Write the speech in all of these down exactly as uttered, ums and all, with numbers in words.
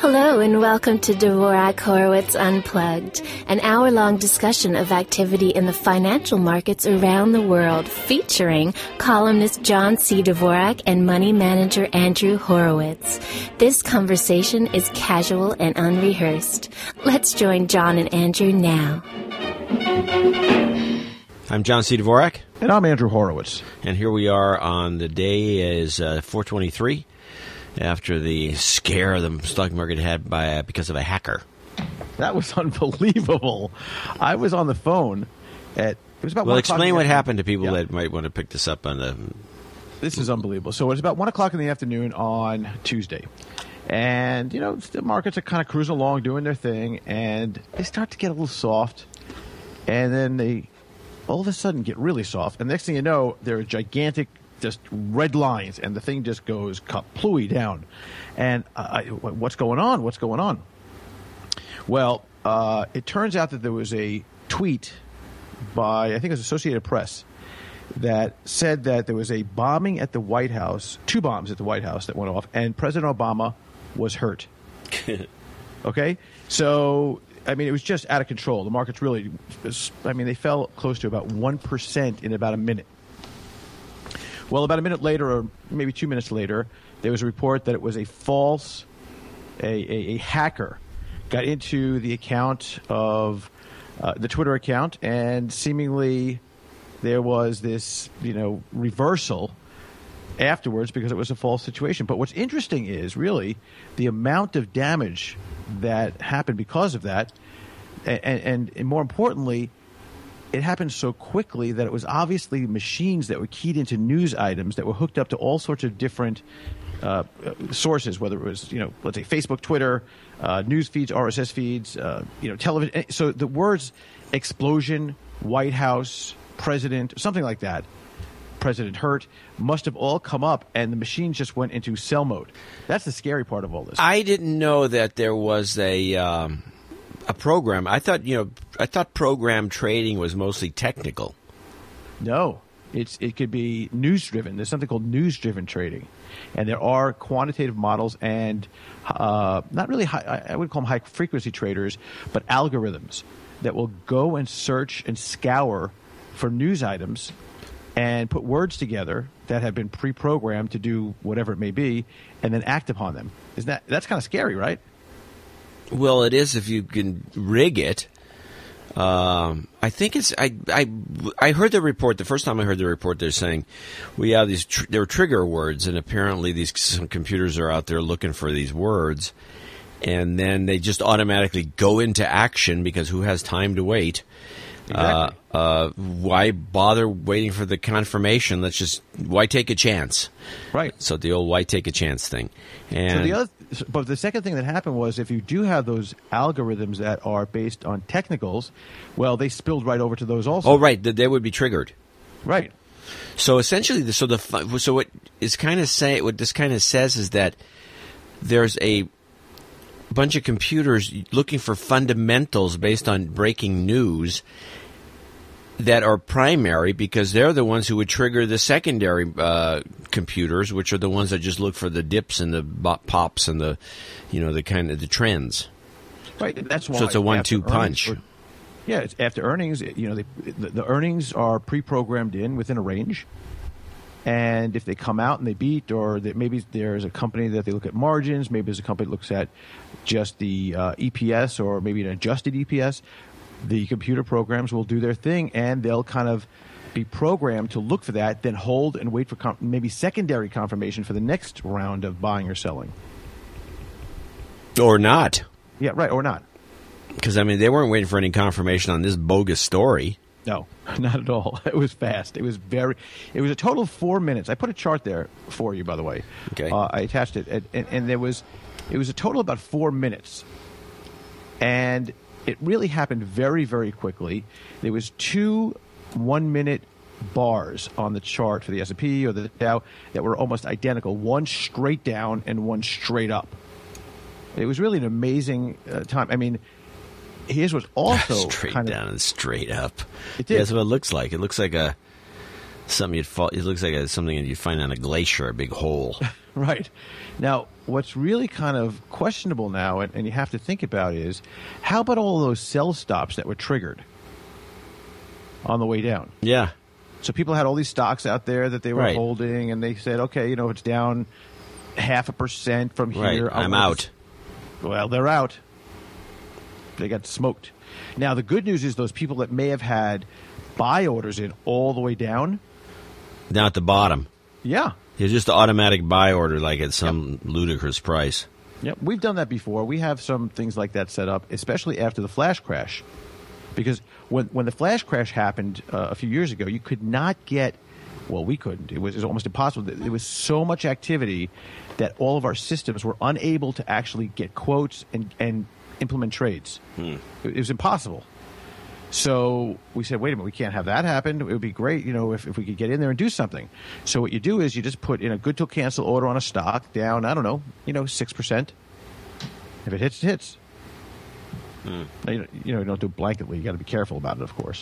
Hello and welcome to Dvorak Horowitz Unplugged, an hour-long discussion of activity in the financial markets around the world, featuring columnist John C. Dvorak and money manager Andrew Horowitz. This conversation is casual and unrehearsed. Let's join John and Andrew now. I'm John C. Dvorak. And I'm Andrew Horowitz. And here we are on the day is uh, four twenty-three. After the scare the stock market had by uh, because of a hacker. That was unbelievable. I was on the phone at it was about. Well, explain what happened to people yeah. that might want to pick this up on the. This is unbelievable. So it was about one o'clock in the afternoon on Tuesday, and you know the markets are kind of cruising along, doing their thing, and they start to get a little soft, and then they all of a sudden get really soft, and next thing you know, they're gigantic. Just red lines, and the thing just goes kaplooey down. And uh, I, what's going on? What's going on? Well, uh, it turns out that there was a tweet by, I think it was Associated Press, that said that there was a bombing at the White House, two bombs at the White House that went off, and President Obama was hurt. Okay? So, I mean, it was just out of control. The markets really, I mean, they fell close to about one percent in about a minute. Well, about a minute later, or maybe two minutes later, there was a report that it was a false, a, a, a hacker got into the account of uh, the Twitter account, and seemingly there was this, you know, reversal afterwards because it was a false situation. But what's interesting is really the amount of damage that happened because of that, and, and, and more importantly, it happened so quickly that it was obviously machines that were keyed into news items that were hooked up to all sorts of different uh, sources, whether it was, you know, let's say Facebook, Twitter, uh, news feeds, R S S feeds, uh, you know, television. So the words explosion, White House, president, something like that, President hurt, must have all come up, and the machines just went into cell mode. That's the scary part of all this. I didn't know that there was a... Um A program. I thought, you know, I thought program trading was mostly technical. No, it's it could be news driven. There's something called news driven trading, and there are quantitative models and uh, not really high, I would call them high frequency traders, but algorithms that will go and search and scour for news items and put words together that have been pre-programmed to do whatever it may be, and then act upon them. Isn't that that's kind of scary, right? Well, it is if you can rig it. Um, I think it's. I, I I heard the report the first time I heard the report. They're saying we have these. Tr- there are trigger words, and apparently these some computers are out there looking for these words, and then they just automatically go into action because who has time to wait? Exactly. Uh, uh, why bother waiting for the confirmation? Let's just why take a chance? Right. So the old why take a chance thing. And so the other, but the second thing that happened was if you do have those algorithms that are based on technicals, well, they spilled right over to those also. Oh, right, they would be triggered. Right. So essentially, so the so what is kind of say what this kind of says is that there's a bunch of computers looking for fundamentals based on breaking news that are primary because they're the ones who would trigger the secondary uh, computers, which are the ones that just look for the dips and the pops and the, you know, the kind of the trends. Right. That's why. So it's a one-two punch. Or, yeah, it's after earnings. You know, they, the, the earnings are pre-programmed in within a range, and if they come out and they beat, or that maybe there's a company that they look at margins, maybe there's a company that looks at just the uh, E P S or maybe an adjusted E P S. The computer programs will do their thing, and they'll kind of be programmed to look for that, then hold and wait for com- maybe secondary confirmation for the next round of buying or selling. Or not. Yeah, right, or not. Because, I mean, they weren't waiting for any confirmation on this bogus story. No, not at all. It was fast. It was very. It was a total of four minutes. I put a chart there for you, by the way. Okay. Uh, I attached it, and, and, and there was, it was a total of about four minutes, and it really happened very, very quickly. There was two one-minute bars on the chart for the S and P or the Dow that were almost identical. One straight down and one straight up. It was really an amazing uh, time. I mean. Here's what's also straight kind of down and straight up. It did. Yeah, that's what it looks like. It looks like a something you'd fall. It looks like a, something you'd find on a glacier, a big hole. Right. Now, what's really kind of questionable now, and, and you have to think about is, how about all those sell stops that were triggered on the way down? Yeah. So people had all these stocks out there that they were Right. holding, and they said, okay, you know, it's down half a percent from Right. here. I'm I'll- out. Well, they're out. They got smoked. Now, the good news is those people that may have had buy orders in all the way down, Down at the bottom. yeah. It's just an automatic buy order, like at some ludicrous price. Yep, we've done that before. We have some things like that set up, especially after the flash crash. Because when when the flash crash happened uh, a few years ago, you could not get, well, we couldn't. It was, it was almost impossible. There was so much activity that all of our systems were unable to actually get quotes and, and implement trades. Hmm. It, it was impossible. So we said, wait a minute, we can't have that happen. It would be great, you know, if, if we could get in there and do something. So what you do is you just put in a good till cancel order on a stock down, I don't know, you know, six percent. If it hits, it hits. Hmm. Now, you, know, you know, you don't do it blanketly. You got to be careful about it, of course.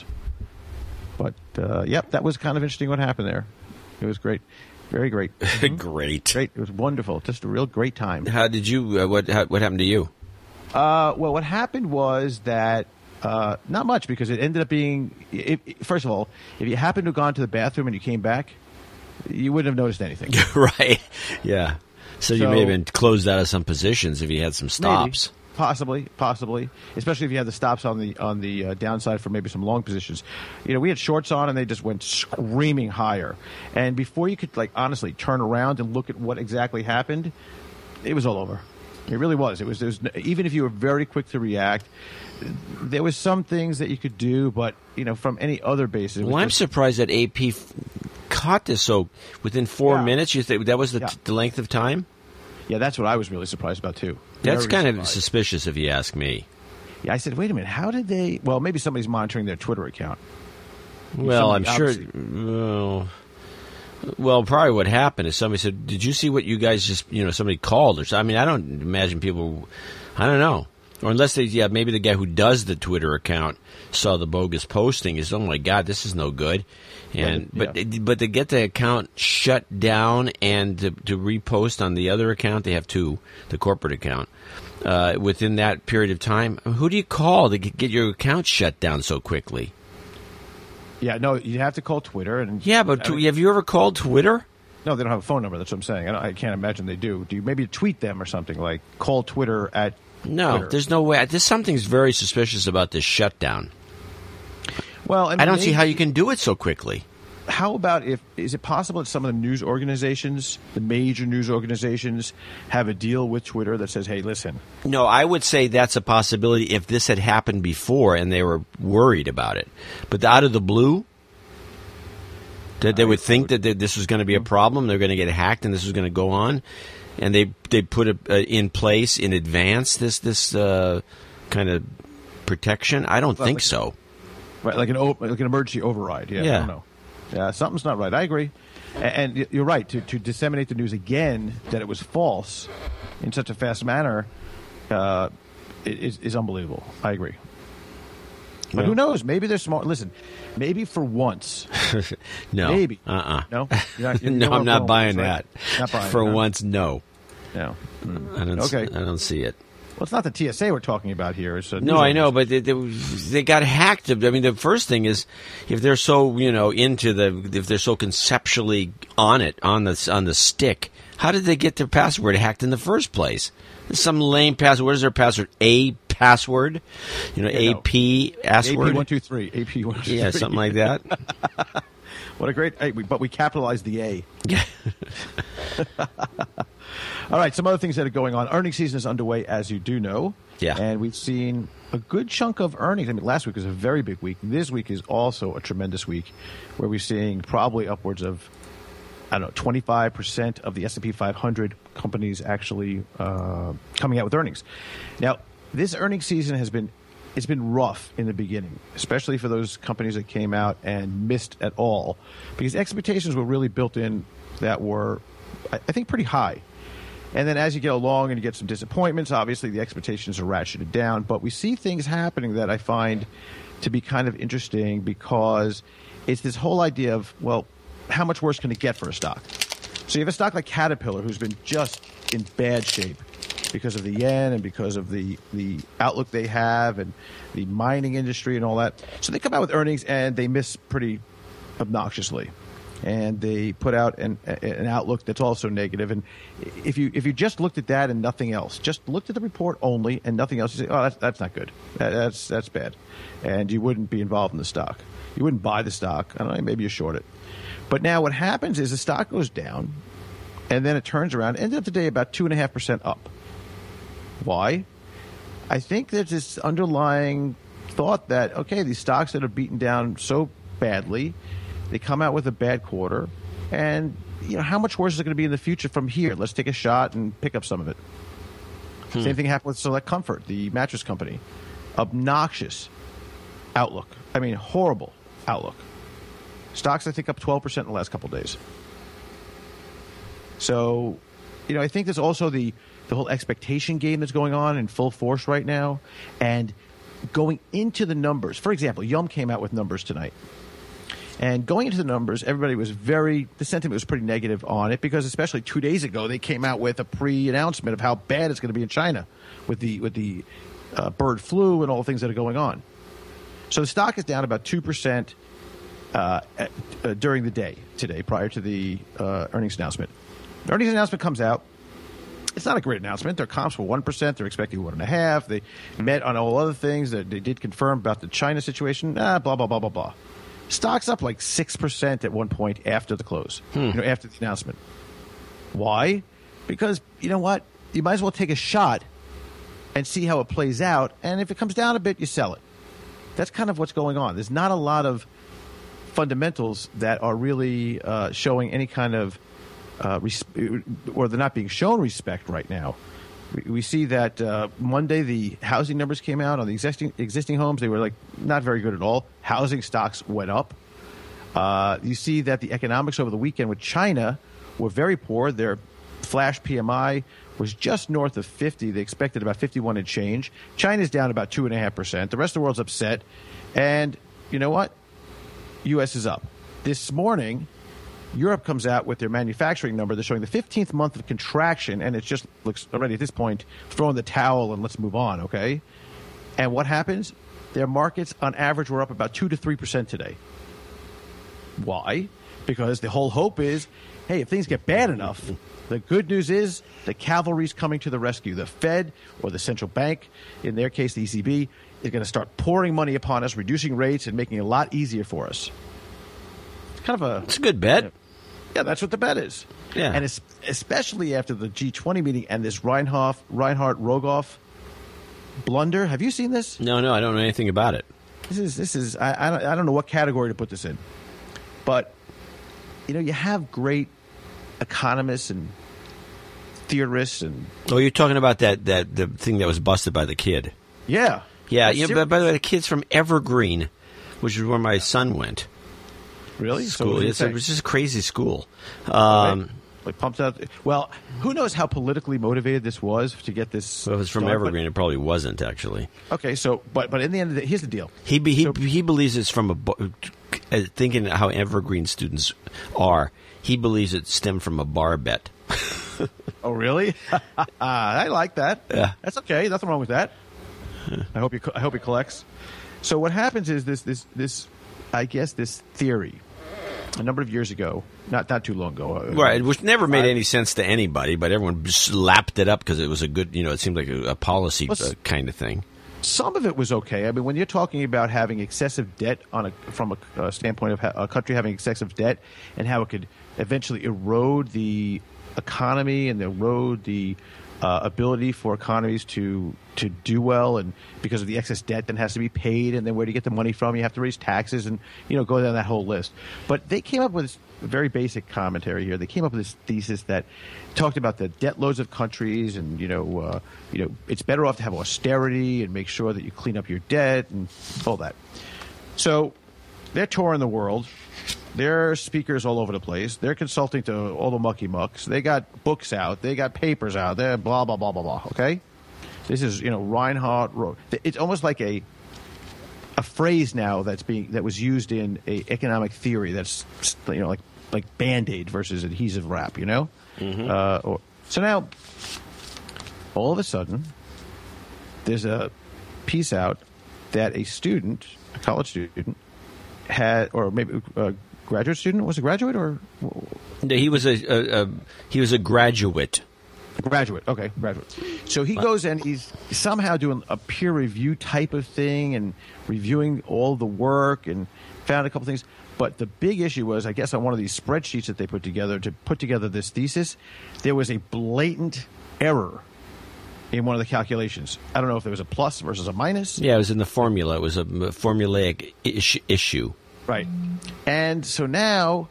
But, uh, yep, that was kind of interesting what happened there. It was great. Very great. Great. Great. It was wonderful. Just a real great time. How did you? Uh, what how, What happened to you? Uh, well, what happened was that uh, not much, because it ended up being. It, it- first of all, if you happened to have gone to the bathroom and you came back, you wouldn't have noticed anything. Right. Yeah. So, you So- may have been closed out of some positions if you had some stops. Maybe. Possibly, possibly, especially if you had the stops on the on the uh, downside for maybe some long positions. You know, we had shorts on and they just went screaming higher. And before you could, like, honestly turn around and look at what exactly happened, it was all over. It really was. It was. There was no- even if you were very quick to react, there was some things that you could do, but you know, from any other basis. it was Well, I'm just- surprised that A P f- caught this so within four Yeah. minutes. You think that was the, Yeah. t- the length of time? Yeah, that's what I was really surprised about too. That's Very kind of surprised. suspicious, if you ask me. Yeah, I said, wait a minute, how did they? Well, maybe somebody's monitoring their Twitter account. Well, I'm Somebody sure. obviously- Well, well, probably what happened is somebody said, "Did you see what you guys just?" You know, somebody called or something. I mean, I don't imagine people. I don't know, or unless they, yeah, maybe the guy who does the Twitter account saw the bogus posting. Is, oh my God, this is no good. And Yeah, but but to get the account shut down and to, to repost on the other account, they have two, the corporate account. Uh, within that period of time, who do you call to get get your account shut down so quickly? Yeah, no, you have to call Twitter and Yeah, but I mean- tw- have you ever called Twitter? No, they don't have a phone number. That's what I'm saying. I, don't, I can't imagine they do. Do you maybe tweet them or something, like call Twitter at No, Twitter? there's no way. There's something's very suspicious about this shutdown. Well, I, mean, I don't see maybe- how you can do it so quickly. How about if is it possible that some of the news organizations, the major news organizations, have a deal with Twitter that says, "Hey, listen, No, I would say that's a possibility if this had happened before and they were worried about it. But out of the blue, that they would think that th- this was going to be a problem, they're going to get hacked, and this was going to go on, and they they put it uh, in place in advance this this uh, kind of protection. I don't Well, think like- so. right, like an o- like an emergency override." Yeah, I Yeah. don't know. Yeah, something's not right. I agree, A- and y- you're right to to disseminate the news again that it was false in such a fast manner uh, i- is is unbelievable. I agree. But Well- who knows? Maybe they're smart. Listen, maybe for once. No, Maybe. Uh-uh. No? You're not- you no, don't I'm want not to buying go on that. once, right? Not buying For it, huh? once, no. No. I don't. Okay. I don't see it. Well, it's not the T S A we're talking about here. It's a No, news I know, organization. but they, they, they got hacked. I mean, the first thing is if they're so you know into the if they're so conceptually on it on the on the stick, how did they get their password hacked in the first place? Some lame password. What is their password? A password, you know, Yeah, no. A P password. A P one two three. A P one two three. Yeah, something like that. What a great. Hey, we, but we capitalized the A. Yeah. All right, some other things that are going on. Earnings season is underway, as you do know. Yeah. And we've seen a good chunk of earnings. I mean, last week was a very big week. This week is also a tremendous week where we're seeing probably upwards of, I don't know, twenty-five percent of the S and P five hundred companies actually uh, coming out with earnings. Now, this earnings season has been it's been rough in the beginning, especially for those companies that came out and missed at all, because expectations were really built in that were, I I think, pretty high. And then as you get along and you get some disappointments, obviously the expectations are ratcheted down. But we see things happening that I find to be kind of interesting, because it's this whole idea of, well, how much worse can it get for a stock? So you have a stock like Caterpillar, who's been just in bad shape because of the yen and because of the, the outlook they have and the mining industry and all that. So they come out with earnings and they miss pretty obnoxiously. And they put out an, an outlook that's also negative. And if you if you just looked at that and nothing else, just looked at the report only and nothing else, you say, oh, that's, that's not good. That, that's that's bad. And you wouldn't be involved in the stock. You wouldn't buy the stock. I don't know, maybe you short it. But now what happens is the stock goes down, and then it turns around, ended up today about two point five percent up. Why? I think there's this underlying thought that, okay, these stocks that are beaten down so badly, they come out with a bad quarter, and you know how much worse is it going to be in the future from here? Let's take a shot and pick up some of it. Hmm. Same thing happened with Select Comfort, the mattress company. Obnoxious outlook. I mean, horrible outlook. Stocks, I think, up twelve percent in the last couple of days. So, you know, I think there's also the, the whole expectation game that's going on in full force right now. And going into the numbers, for example, Yum came out with numbers tonight. And going into the numbers, everybody was very, the sentiment was pretty negative on it because especially two days ago, they came out with a pre-announcement of how bad it's going to be in China with the with the uh, bird flu and all the things that are going on. So the stock is down about two percent uh, at, uh, during the day today prior to the uh, earnings announcement. The earnings announcement comes out. It's not a great announcement. Their comps were one percent. They're expecting one point five. They met on all other things. That they did confirm about the China situation. Ah, blah, blah, blah, blah, blah. Stock's up like six percent at one point after the close, hmm. you know, after the announcement. Why? Because, you know what? You might as well take a shot and see how it plays out. And if it comes down a bit, you sell it. That's kind of what's going on. There's not a lot of fundamentals that are really uh, showing any kind of uh, res- or they're not being shown respect right now. We, we see that uh, Monday the housing numbers came out on the existing existing homes. They were like not very good at all. Housing stocks went up. Uh, you see that the economics over the weekend with China were very poor. Their flash P M I was just north of fifty. They expected about fifty-one and change. China's down about two point five percent. The rest of the world's upset. And you know what? U S is up. This morning, Europe comes out with their manufacturing number. They're showing the fifteenth month of contraction, and it just looks already at this point, throw in the towel and let's move on, okay? And what happens? Their markets, on average, were up about two to three percent today. Why? Because the whole hope is, hey, if things get bad enough, the good news is the cavalry's coming to the rescue. The Fed or the central bank, in their case the E C B, is going to start pouring money upon us, reducing rates and making it a lot easier for us. It's kind of a... It's a good bet. You know, yeah, that's what the bet is. Yeah. And it's, especially after the G twenty meeting and this Reinhardt, Reinhardt Rogoff blunder. Have you seen this? No, no, I don't know anything about it. This is, this is I, I, don't, I don't know what category to put this in. But, you know, you have great economists and theorists and... Oh, you're talking about that, that the thing that was busted by the kid. Yeah. Yeah, yeah. But by the way, the kid's from Evergreen, which is where my son went. Really? School. So it's, it was just a crazy school. Um, right. Like pumped out. Well, who knows how politically motivated this was to get this? Well, if it's from started, Evergreen, but, it probably wasn't actually. Okay, so but but in the end of the day, here's the deal. He be, he so, he believes it's from a thinking how Evergreen students are. He believes it stemmed from a bar bet. Oh, really? I like that. Yeah, that's okay. Nothing wrong with that. I hope he I hope he collects. So what happens is this this this I guess this theory a number of years ago, not not too long ago, right, which never made I, any sense to anybody, but everyone slapped it up because it was a good, you know, it seemed like a, a policy uh, kind of thing. Some of it was okay. I mean, when you're talking about having excessive debt on a from a, a standpoint of ha- a country having excessive debt and how it could eventually erode the economy and erode the uh, ability for economies to to do well, and because of the excess debt that has to be paid, and then where do you get the money from? You have to raise taxes, and you know, go down that whole list. But they came up with this very basic commentary here. They came up with this thesis that talked about the debt loads of countries, and you know, uh, you know, it's better off to have austerity and make sure that you clean up your debt and all that. So they're touring the world. They're speakers all over the place. They're consulting to all the mucky mucks. They got books out. They got papers out. They're blah blah blah blah blah. Okay. This is, you know, Reinhardt wrote. It's almost like a a phrase now that's being that was used in a economic theory that's, you know, like like Band-Aid versus adhesive wrap, you know? Mm-hmm. Uh, or, so now, all of a sudden, there's a piece out that a student, a college student, had, or maybe a graduate student, was a graduate or? No, he was a, a, a he was a graduate. Graduate, okay, graduate. So he goes and he's somehow doing a peer review type of thing and reviewing all the work and found a couple things. But the big issue was, I guess, on one of these spreadsheets that they put together to put together this thesis, there was a blatant error in one of the calculations. I don't know if there was a plus versus a minus. Yeah, it was in the formula. It was a formulaic ish- issue. Right. And so now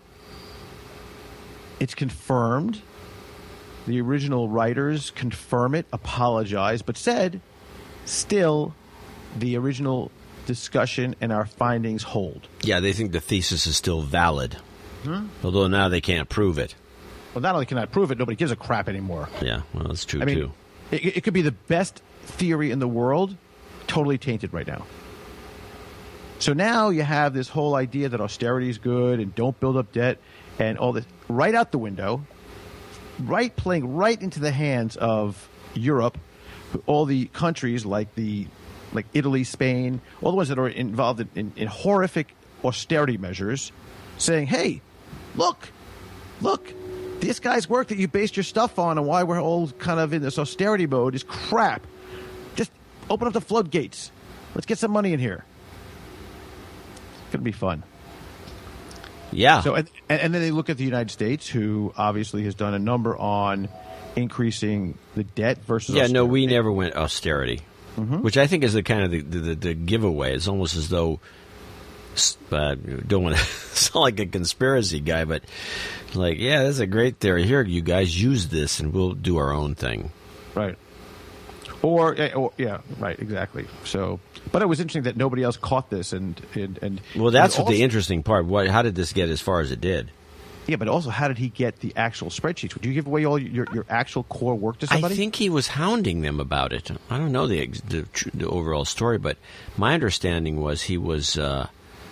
it's confirmed. The original writers confirm it, apologize, but said still the original discussion and our findings hold. Yeah, they think the thesis is still valid, hmm? although now they can't prove it. Well, not only can I prove it, nobody gives a crap anymore. Yeah, well, that's true, I mean, too. It, it could be the best theory in the world, totally tainted right now. So now you have this whole idea that austerity is good and don't build up debt and all this right out the window, right playing right into the hands of Europe, all the countries like the like Italy, Spain, all the ones that are involved in, in, in horrific austerity measures, saying, hey, look, look, this guy's work that you based your stuff on and why we're all kind of in this austerity mode is crap. Just open up the floodgates. Let's get some money in here. It's going to be fun. Yeah. So, and, and then they look at the United States, who obviously has done a number on increasing the debt versus Yeah, austerity. no, we never went austerity, mm-hmm. which I think is the kind of the, the, the giveaway. It's almost as though, uh, don't want to sound like a conspiracy guy, but like, yeah, that's a great theory. Here, you guys use this and we'll do our own thing. Right. Or, or yeah, right, exactly. So, but it was interesting that nobody else caught this, and and, and well, that's and what also, the interesting part. What? How did this get as far as it did? Yeah, but also, how did he get the actual spreadsheets? Would you give away all your, your actual core work to somebody? I think he was hounding them about it. I don't know the the, the overall story, but my understanding was he was uh,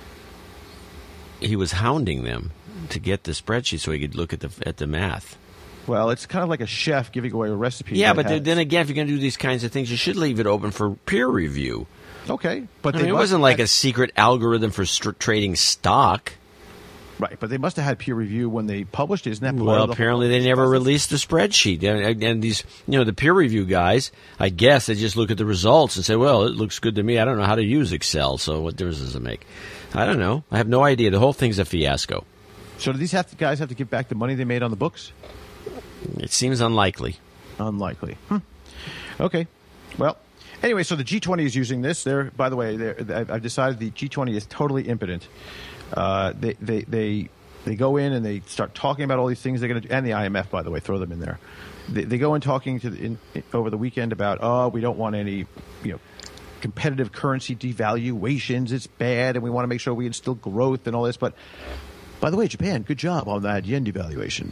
he was hounding them to get the spreadsheet so he could look at the at the math. Well, it's kind of like a chef giving away a recipe. Yeah, but has... then again, if you're going to do these kinds of things, you should leave it open for peer review. Okay, but I they mean, it wasn't like a secret algorithm for st- trading stock. Right, but they must have had peer review when they published it. Isn't that part well? of the Apparently, they never released the spreadsheet, and, and these, you know, the peer review guys. I guess they just look at the results and say, "Well, it looks good to me. I don't know how to use Excel, so what difference does it make?" I don't know. I have no idea. The whole thing's a fiasco. So, do these have to, guys have to give back the money they made on the books? It seems unlikely. Unlikely. Hmm. Okay. Well, anyway, so the G twenty is using this. They're, by the way, they're, I've decided the G twenty is totally impotent. Uh, they, they, they, they go in and they start talking about all these things they're going to do, and the I M F, by the way, throw them in there. They, they go in talking to the, in, over the weekend about, oh, we don't want any, you know, competitive currency devaluations. It's bad, and we want to make sure we instill growth and all this. But, by the way, Japan, good job on that yen devaluation.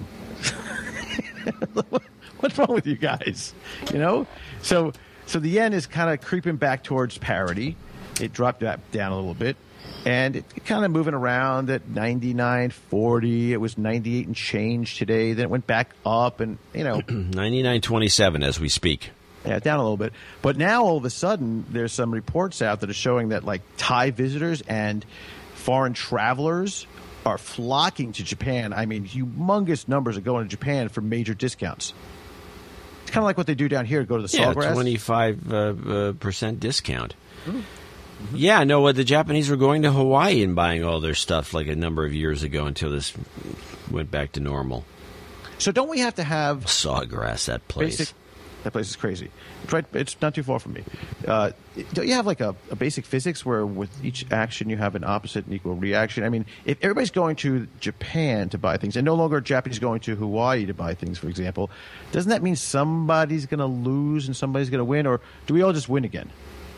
What's wrong with you guys? You know, so so the yen is kind of creeping back towards parity. It dropped that down a little bit, and it, it kind of moving around at ninety-nine forty. It was ninety-eight and change today. Then it went back up, and you know, ninety-nine twenty-seven as we speak. Yeah, down a little bit. But now all of a sudden, there's some reports out that are showing that like Thai visitors and foreign travelers are flocking to Japan. I mean, humongous numbers are going to Japan for major discounts. It's kind of like what they do down here. Go to the yeah, Sawgrass. twenty-five uh, uh, percent discount. Mm-hmm. Yeah, no, uh, the Japanese were going to Hawaii and buying all their stuff like a number of years ago until this went back to normal. So don't we have to have... Sawgrass, that place. Basic, that place is crazy. It's, right, it's not too far from me. Uh, don't you have like a, a basic physics where with each action you have an opposite and equal reaction? I mean, if everybody's going to Japan to buy things and no longer Japanese going to Hawaii to buy things, for example, doesn't that mean somebody's going to lose and somebody's going to win? Or do we all just win again?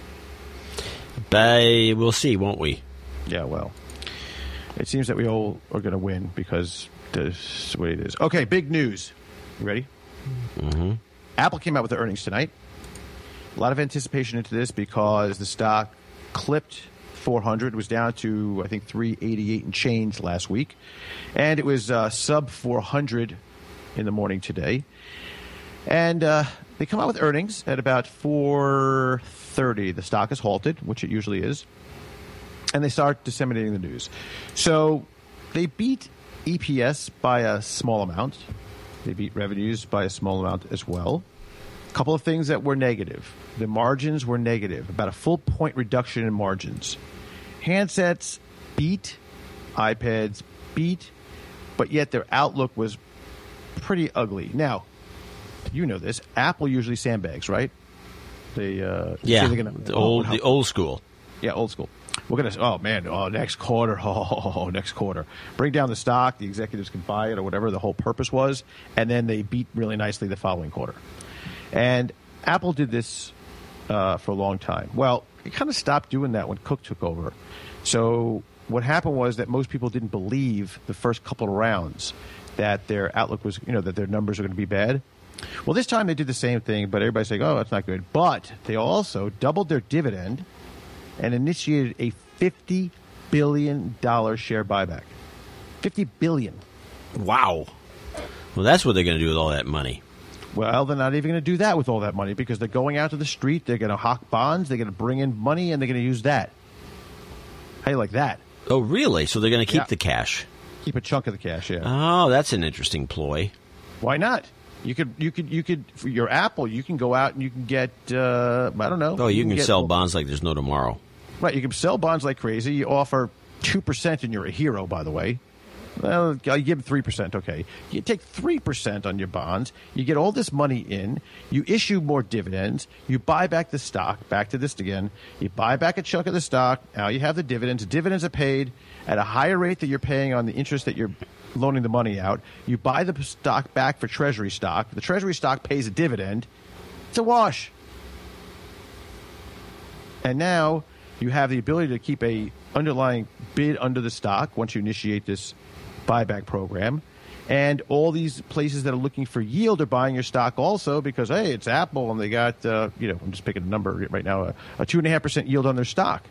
But we'll see, won't we? Yeah, well, it seems that we all are going to win because that's the way it is. Okay, big news. You ready? Mm-hmm. Apple came out with their earnings tonight. A lot of anticipation into this because the stock clipped four hundred. It was down to, I think, three eighty-eight and change last week. And it was uh, sub four hundred in the morning today. And uh, they come out with earnings at about four thirty. The stock is halted, which it usually is. And they start disseminating the news. So they beat E P S by a small amount. They beat revenues by a small amount as well. A couple of things that were negative. The margins were negative, about a full point reduction in margins. Handsets beat, iPads beat, but yet their outlook was pretty ugly. Now, you know this. Apple usually sandbags, right? They uh, yeah, say gonna, the old, the old school. Yeah, old school. We're gonna. Oh man. Oh, next quarter. Oh, next quarter. Bring down the stock. The executives can buy it or whatever the whole purpose was, and then they beat really nicely the following quarter. And Apple did this uh, for a long time. Well, it kind of stopped doing that when Cook took over. So what happened was that most people didn't believe the first couple of rounds that their outlook was, you know, that their numbers are going to be bad. Well, this time they did the same thing, but everybody's saying, oh, that's not good. But they also doubled their dividend and initiated a fifty billion dollars share buyback. fifty billion dollars. Wow. Well, that's what they're going to do with all that money. Well, they're not even going to do that with all that money because they're going out to the street, they're going to hawk bonds, they're going to bring in money, and they're going to use that. How do you like that? Oh, really? So they're going to keep Yeah. the cash? Keep a chunk of the cash, yeah. Oh, that's an interesting ploy. Why not? You could, you could, you could. For your Apple, you can go out and you can get. Uh, I don't know. Oh, you can get, sell bonds like there's no tomorrow. Right, you can sell bonds like crazy. You offer two percent, and you're a hero. By the way, well, I give them three percent. Okay, you take three percent on your bonds. You get all this money in. You issue more dividends. You buy back the stock. Back to this again. You buy back a chunk of the stock. Now you have the dividends. The dividends are paid at a higher rate that you're paying on the interest that you're loaning the money out. You buy the stock back for treasury stock. The treasury stock pays a dividend. It's a wash. And now you have the ability to keep a underlying bid under the stock once you initiate this buyback program. And all these places that are looking for yield are buying your stock also because, hey, it's Apple and they got, uh, you know, I'm just picking a number right now, a, a two point five percent yield on their stock.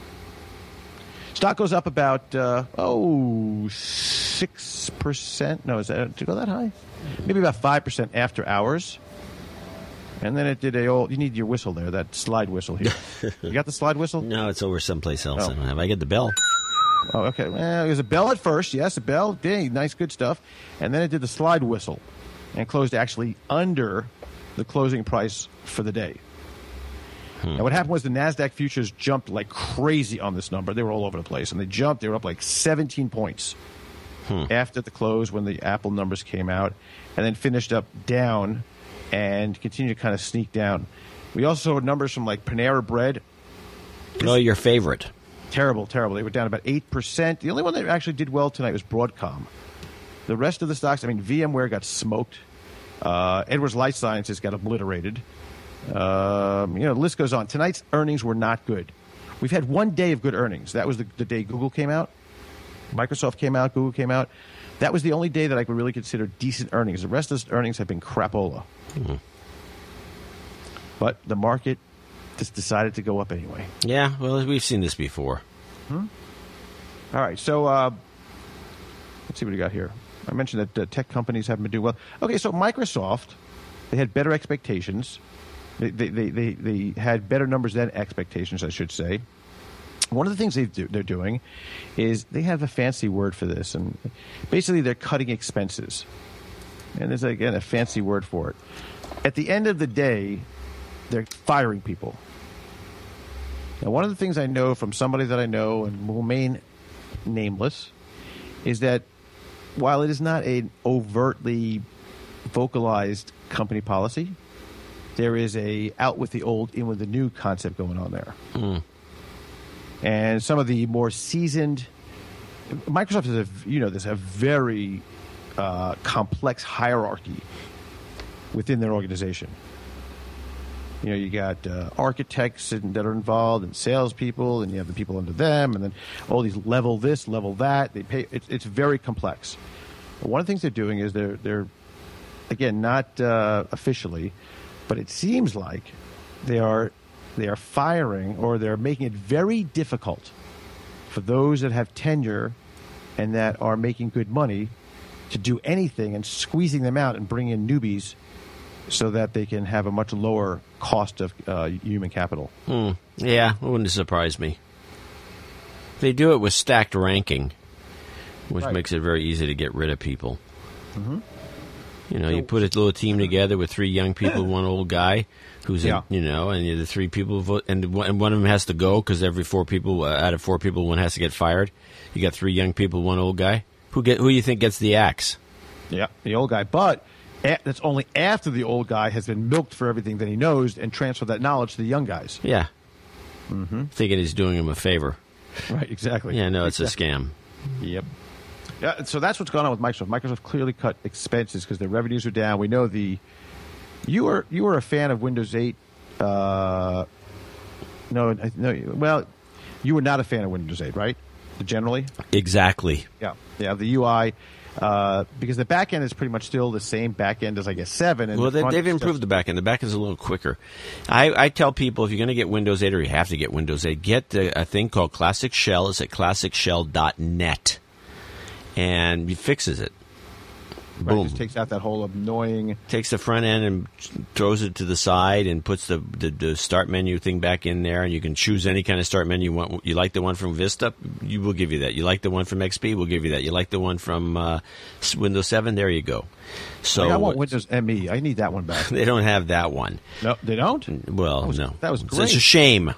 Stock goes up about, uh, oh, six percent. No, is that, did it go that high? Maybe about five percent after hours. And then it did a old, you need your whistle there, that slide whistle here. You got the slide whistle? No, it's over someplace else. Oh. I don't have. I get the bell. Oh, okay. Well, there's a bell at first. Yes, a bell. Dang, nice, good stuff. And then it did the slide whistle and closed actually under the closing price for the day. Hmm. And what happened was the NASDAQ futures jumped like crazy on this number. They were all over the place. And they jumped. They were up like seventeen points hmm. after the close when the Apple numbers came out. And then finished up down and continued to kind of sneak down. We also saw numbers from like Panera Bread. Oh, your favorite. Terrible, terrible. They were down about eight percent. The only one that actually did well tonight was Broadcom. The rest of the stocks, I mean, VMware got smoked. Uh, Edwards Life Sciences got obliterated. Um, you know, the list goes on. Tonight's earnings were not good. We've had one day of good earnings. That was the, the day Google came out. Microsoft came out. Google came out. That was the only day that I could really consider decent earnings. The rest of the earnings have been crapola. Mm-hmm. But the market just decided to go up anyway. Yeah, well, we've seen this before. Hmm? All right, so uh, let's see what we got here. I mentioned that uh, tech companies haven't been doing well. Okay, so Microsoft, they had better expectations. They, they, they, they, they had better numbers than expectations, I should say. One of the things they do, they're doing is they have a fancy word for this, and basically they're cutting expenses. And there's, again, a fancy word for it. At the end of the day, they're firing people. Now, one of the things I know from somebody that I know and will remain nameless is that while it is not an overtly vocalized company policy, there is a out with the old, in with the new concept going on there. Mm. And some of the more seasoned, Microsoft is a, you know, there's a very uh, complex hierarchy within their organization. You know, you got uh, architects and, that are involved, and salespeople, and you have the people under them, and then all these level this, level that. They pay. It's, it's very complex. But one of the things they're doing is they're they're again not uh, officially, but it seems like they are they are firing or they're making it very difficult for those that have tenure and that are making good money to do anything and squeezing them out and bring in newbies so that they can have a much lower cost of uh, human capital. Hmm. Yeah, it wouldn't surprise me. They do it with stacked ranking, which Right. makes it very easy to get rid of people. Mm-hmm. You know, you put a little team together with three young people, one old guy, who's Yeah. in, you know, and the three people vote, and one and one of them has to go because every four people uh, out of four people, one has to get fired. You got three young people, one old guy. Who get who do you think gets the axe? Yeah, the old guy. But a- that's only after the old guy has been milked for everything that he knows and transferred that knowledge to the young guys. Yeah, Mm-hmm. thinking he's doing him a favor. Right, exactly. Yeah, no, it's exactly. a scam. Yep. Yeah, so that's what's going on with Microsoft. Microsoft clearly cut expenses because their revenues are down. We know the you were you were a fan of Windows eight. Uh, no, I- no. Well, you were not a fan of Windows eight, right? Generally, Exactly. yeah, yeah. The U I uh, because the back end is pretty much still the same back end as I guess seven. And Well, the they, front they've is improved just- the back end. The back end's a little quicker. I, I tell people if you're going to get Windows eight, or you have to get Windows eight, get a, a thing called Classic Shell. It's at classic shell dot net, and it fixes it. Right, Boom. just takes out that whole annoying. Takes the front end and throws it to the side and puts the, the, the start menu thing back in there, and you can choose any kind of start menu you want. You like the one from Vista? You will give you that. You like the one from X P? We'll give you that. You like the one from uh, Windows seven? There you go. So Like, I want Windows M E. I need that one back. they don't have that one. No, they don't. Well, That was- no. that was It's great. a shame.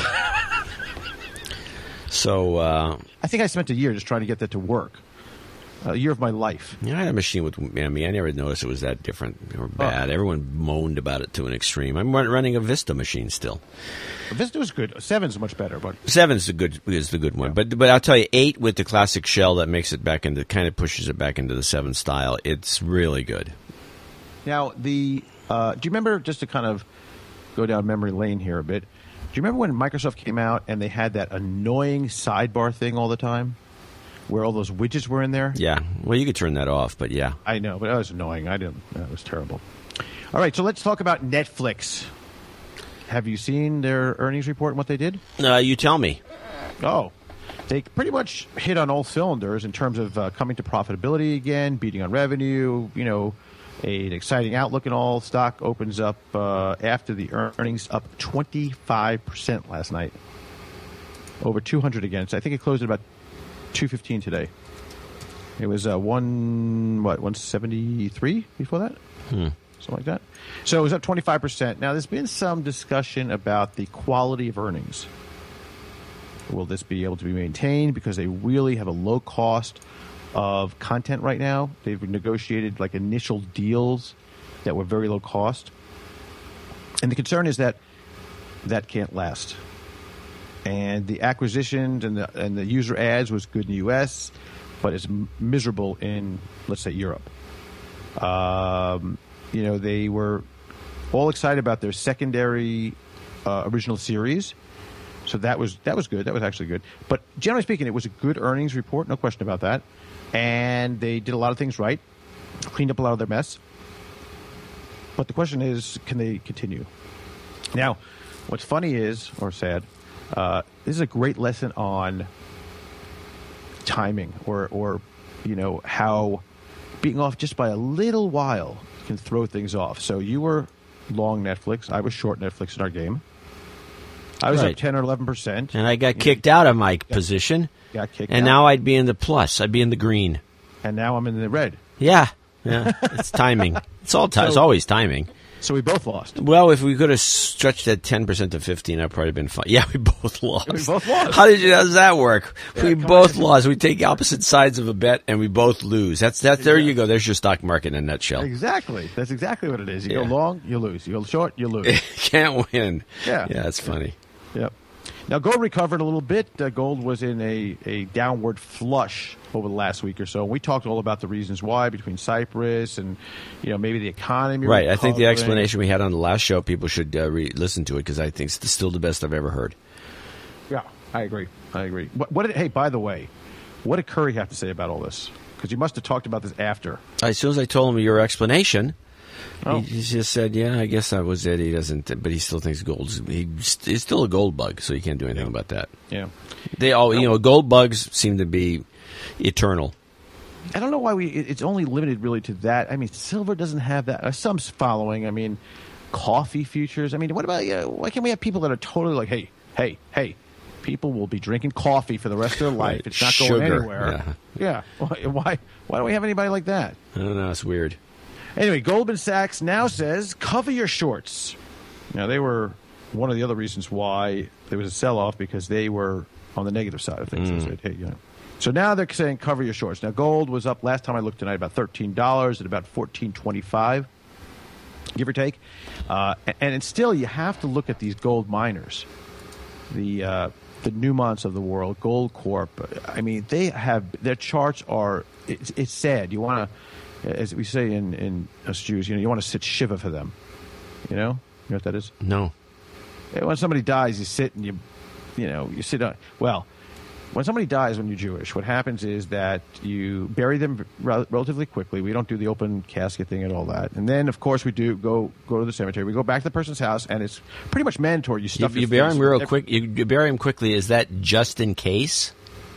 so, uh, I think I spent a year just trying to get that to work. A year of my life. yeah, I had a machine with M E. I never noticed it was that different or bad. Everyone moaned about it to an extreme. I'm run- running a Vista machine still. Vista was good. Seven's much better, but Seven's the good is the good one, but but I'll tell you, eight with the classic shell that makes it back into kind of pushes it back into the seven style. It's really good. now the uh, do you remember, just to kind of go down memory lane here a bit? Do you remember when Microsoft came out and they had that annoying sidebar thing all the time, where all those widgets were in there? Yeah, well, you could turn that off, but yeah, I know, but that was annoying. I didn't. That was terrible. All right, so let's talk about Netflix. Have you seen their earnings report and what they did? uh, you tell me. Oh, they pretty much hit on all cylinders in terms of uh, coming to profitability again, beating on revenue, you know, a, an exciting outlook and all. Stock opens up uh, after the earnings up twenty-five percent last night. Over two hundred again. So I think it closed at about two fifteen today. It was uh, one, what, one seventy-three before that? Hmm. Something like that. So it was up twenty-five percent. Now, there's been some discussion about the quality of earnings. Will this be able to be maintained? Because they really have a low cost of content right now. They've negotiated like initial deals that were very low cost. And the concern is that that can't last. And the acquisitions and the, and the user ads was good in the U S, but it's m- miserable in, let's say, Europe. Um, you know, they were all excited about their secondary uh, original series. So that was that was good. That was actually good. But generally speaking, it was a good earnings report, no question about that. And they did a lot of things right, cleaned up a lot of their mess. But the question is, can they continue? Now, what's funny is, or sad, uh, this is a great lesson on timing, or, or you know, how being off just by a little while can throw things off. So you were long Netflix. I was short Netflix in our game. I was Right. up ten or eleven percent. And I got kicked out of my position, Got kicked and out. now I'd be in the plus. I'd be in the green. And now I'm in the red. Yeah, yeah. It's timing. It's all time. It's So- always timing. So we both lost. Well, if we could have stretched that ten percent to fifteen, I'd probably been fine. Yeah, we both lost. We both lost. How did you? How does that work? we come both on. lost. We take opposite sides of a bet, and we both lose. That's that. There you go. There's your stock market in a nutshell. Exactly. That's exactly what it is. You Yeah. go long, you lose. You go short, you lose. Can't win. Yeah. yeah, it's funny. Yep. Now, gold recovered a little bit. Uh, gold was in a, a downward flush over the last week or so. We talked all about the reasons why, between Cyprus and, you know, maybe the economy. Right. I think the recovering. explanation we had on the last show, people should uh, re- listen to it because I think it's still the best I've ever heard. Yeah, I agree. I agree. What, what did, hey, by the way, what did Curry have to say about all this? Because you must have talked about this after. As soon as I told him your explanation, Oh. He, he just said, "Yeah, I guess that was it." He doesn't, but he still thinks gold's. He, he's still a gold bug, so you can't do anything Yeah. about that. Yeah. They all, you know, gold bugs seem to be eternal. I don't know why we. it- It's only limited really to that. I mean, silver doesn't have that. Uh, some following. I mean, coffee futures. I mean, what about? Uh, why can't we have people that are totally like, hey, hey, hey? People will be drinking coffee for the rest of their life. Right. It's not Sugar. going anywhere. Yeah. Why, why? Why don't we have anybody like that? I don't know. It's weird. Anyway, Goldman Sachs now says cover your shorts. Now, they were one of the other reasons why there was a sell-off because they were on the negative side of things. They said, hey, you know. So now they're saying cover your shorts. Now, gold was up last time I looked tonight about thirteen dollars at about fourteen twenty-five, give or take. Uh, and, and still, you have to look at these gold miners, the uh, the Newmonts of the world, Gold Corp. I mean, they have their charts are. It's, it's sad. You want to, as we say in in us Jews, you know, you want to sit shiva for them. You know, you know what that is? No. When somebody dies, you sit and you, you know, you sit on. Well, when somebody dies when you're Jewish, what happens is that you bury them rel- relatively quickly. We don't do the open casket thing and all that. And then, of course, we do go go to the cemetery. We go back to the person's house, and it's pretty much mandatory. You You, stuff you your bury face him with real every- quick. You, you bury him quickly. Is that just in case?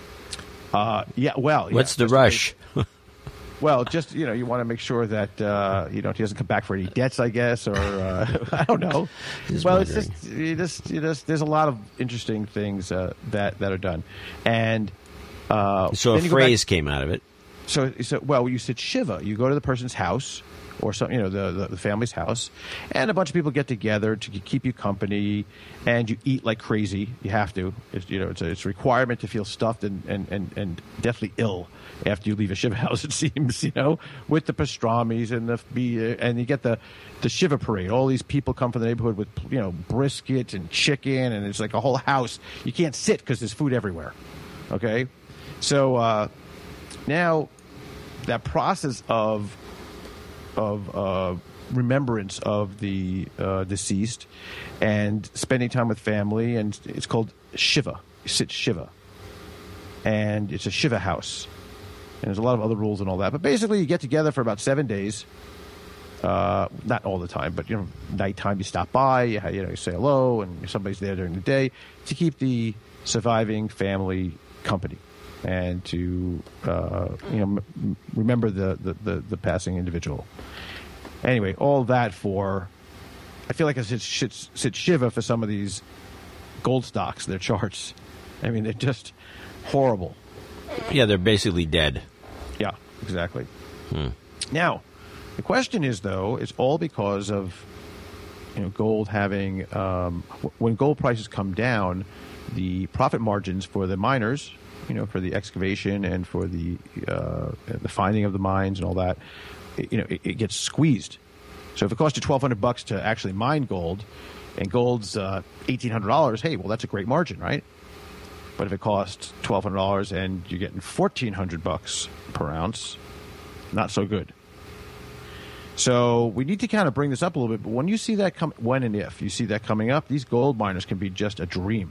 Uh, yeah. Well, yeah, What's the just in rush? case- Well, just you know, you want to make sure that uh, you know he doesn't come back for any debts, I guess, or uh, I don't know. Just well, it's wondering. just, you just, you just there's a lot of interesting things uh, that that are done, and uh, So then a you go back- phrase came out of it. So, so well, you sit shiva. You go to the person's house or some, you know, the, the the family's house, and a bunch of people get together to keep you company, and you eat like crazy. You have to. It's, you know, it's a, it's a requirement to feel stuffed and, and, and, and deathly ill after you leave a shiva house. It seems, you know, with the pastrami's and the be and you get the the shiva parade. All these people come from the neighborhood with you know brisket and chicken, and it's like a whole house. You can't sit because there's food everywhere. Okay, so uh, now that process of of uh, remembrance of the uh, deceased and spending time with family, and it's called shiva. You sit shiva, and it's a shiva house, and there's a lot of other rules and all that. But basically, you get together for about seven days. Uh, not all the time, but you know, nighttime you stop by, you, you know, you say hello, and somebody's there during the day to keep the surviving family company and to uh, you know m- remember the, the, the, the passing individual. Anyway, all that for, I feel like I sit, sit, sit shiva for some of these gold stocks, their charts. I mean, they're just horrible. Yeah, they're basically dead. Yeah, exactly. Now, the question is, though, it's all because of you know gold having um, w- when gold prices come down, the profit margins for the miners, you know, for the excavation and for the uh, the finding of the mines and all that, it, you know, it, it gets squeezed. So if it costs you twelve hundred bucks to actually mine gold, and gold's uh, eighteen hundred dollars, hey, well, that's a great margin, right? But if it costs twelve hundred dollars and you're getting fourteen hundred bucks per ounce, not so good. So we need to kind of bring this up a little bit. But when you see that come, when and if you see that coming up, these gold miners can be just a dream.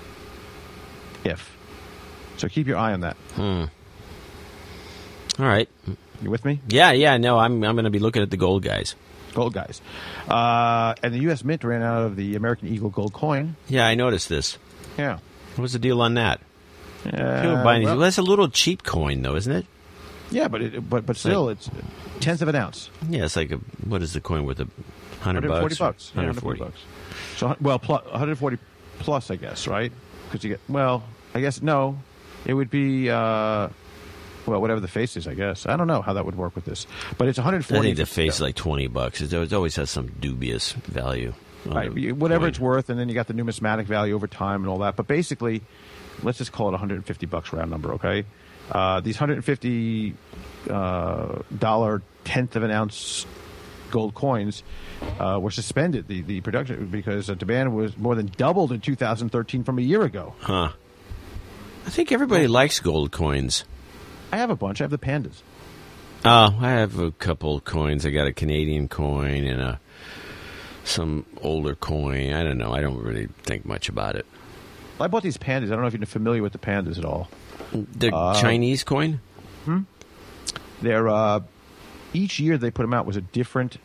If so, keep your eye on that. All right. You with me? Yeah, yeah. No, I'm I'm going to be looking at the gold guys. Gold guys. Uh, and the U S Mint ran out of the American Eagle gold coin. Yeah, I noticed this. Yeah. What's the deal on that? Uh, People are buying these. well, Well, that's a little cheap coin, though, isn't it? yeah, but it, but but still, like- it's tenth of an ounce. Yeah, it's like a what is the coin worth? A hundred one hundred forty bucks. bucks. Yeah, Hundred forty. bucks. So well, plus, one hundred forty plus, I guess, right? Because you get well, I guess no, it would be uh, well, whatever the face is, I guess. I don't know how that would work with this, but it's one hundred I forty. think the face is like twenty bucks. It always- always has some dubious value. on Right, the you- whatever coin. it's worth, and then you got the numismatic value over time and all that. But basically, let's just call it one hundred fifty bucks round number, okay? Uh, these one hundred fifty uh, dollar tenth of an ounce gold coins uh, were suspended. The the production because the demand was more than doubled in two thousand thirteen from a year ago. Huh. I think everybody likes gold coins. I have a bunch. I have the pandas. Oh, I have a couple coins. I got a Canadian coin and a some older coin. I don't know. I don't really think much about it. I bought these pandas. I don't know if you're familiar with the pandas at all. The Chinese coin? They're uh, each year they put them out was a different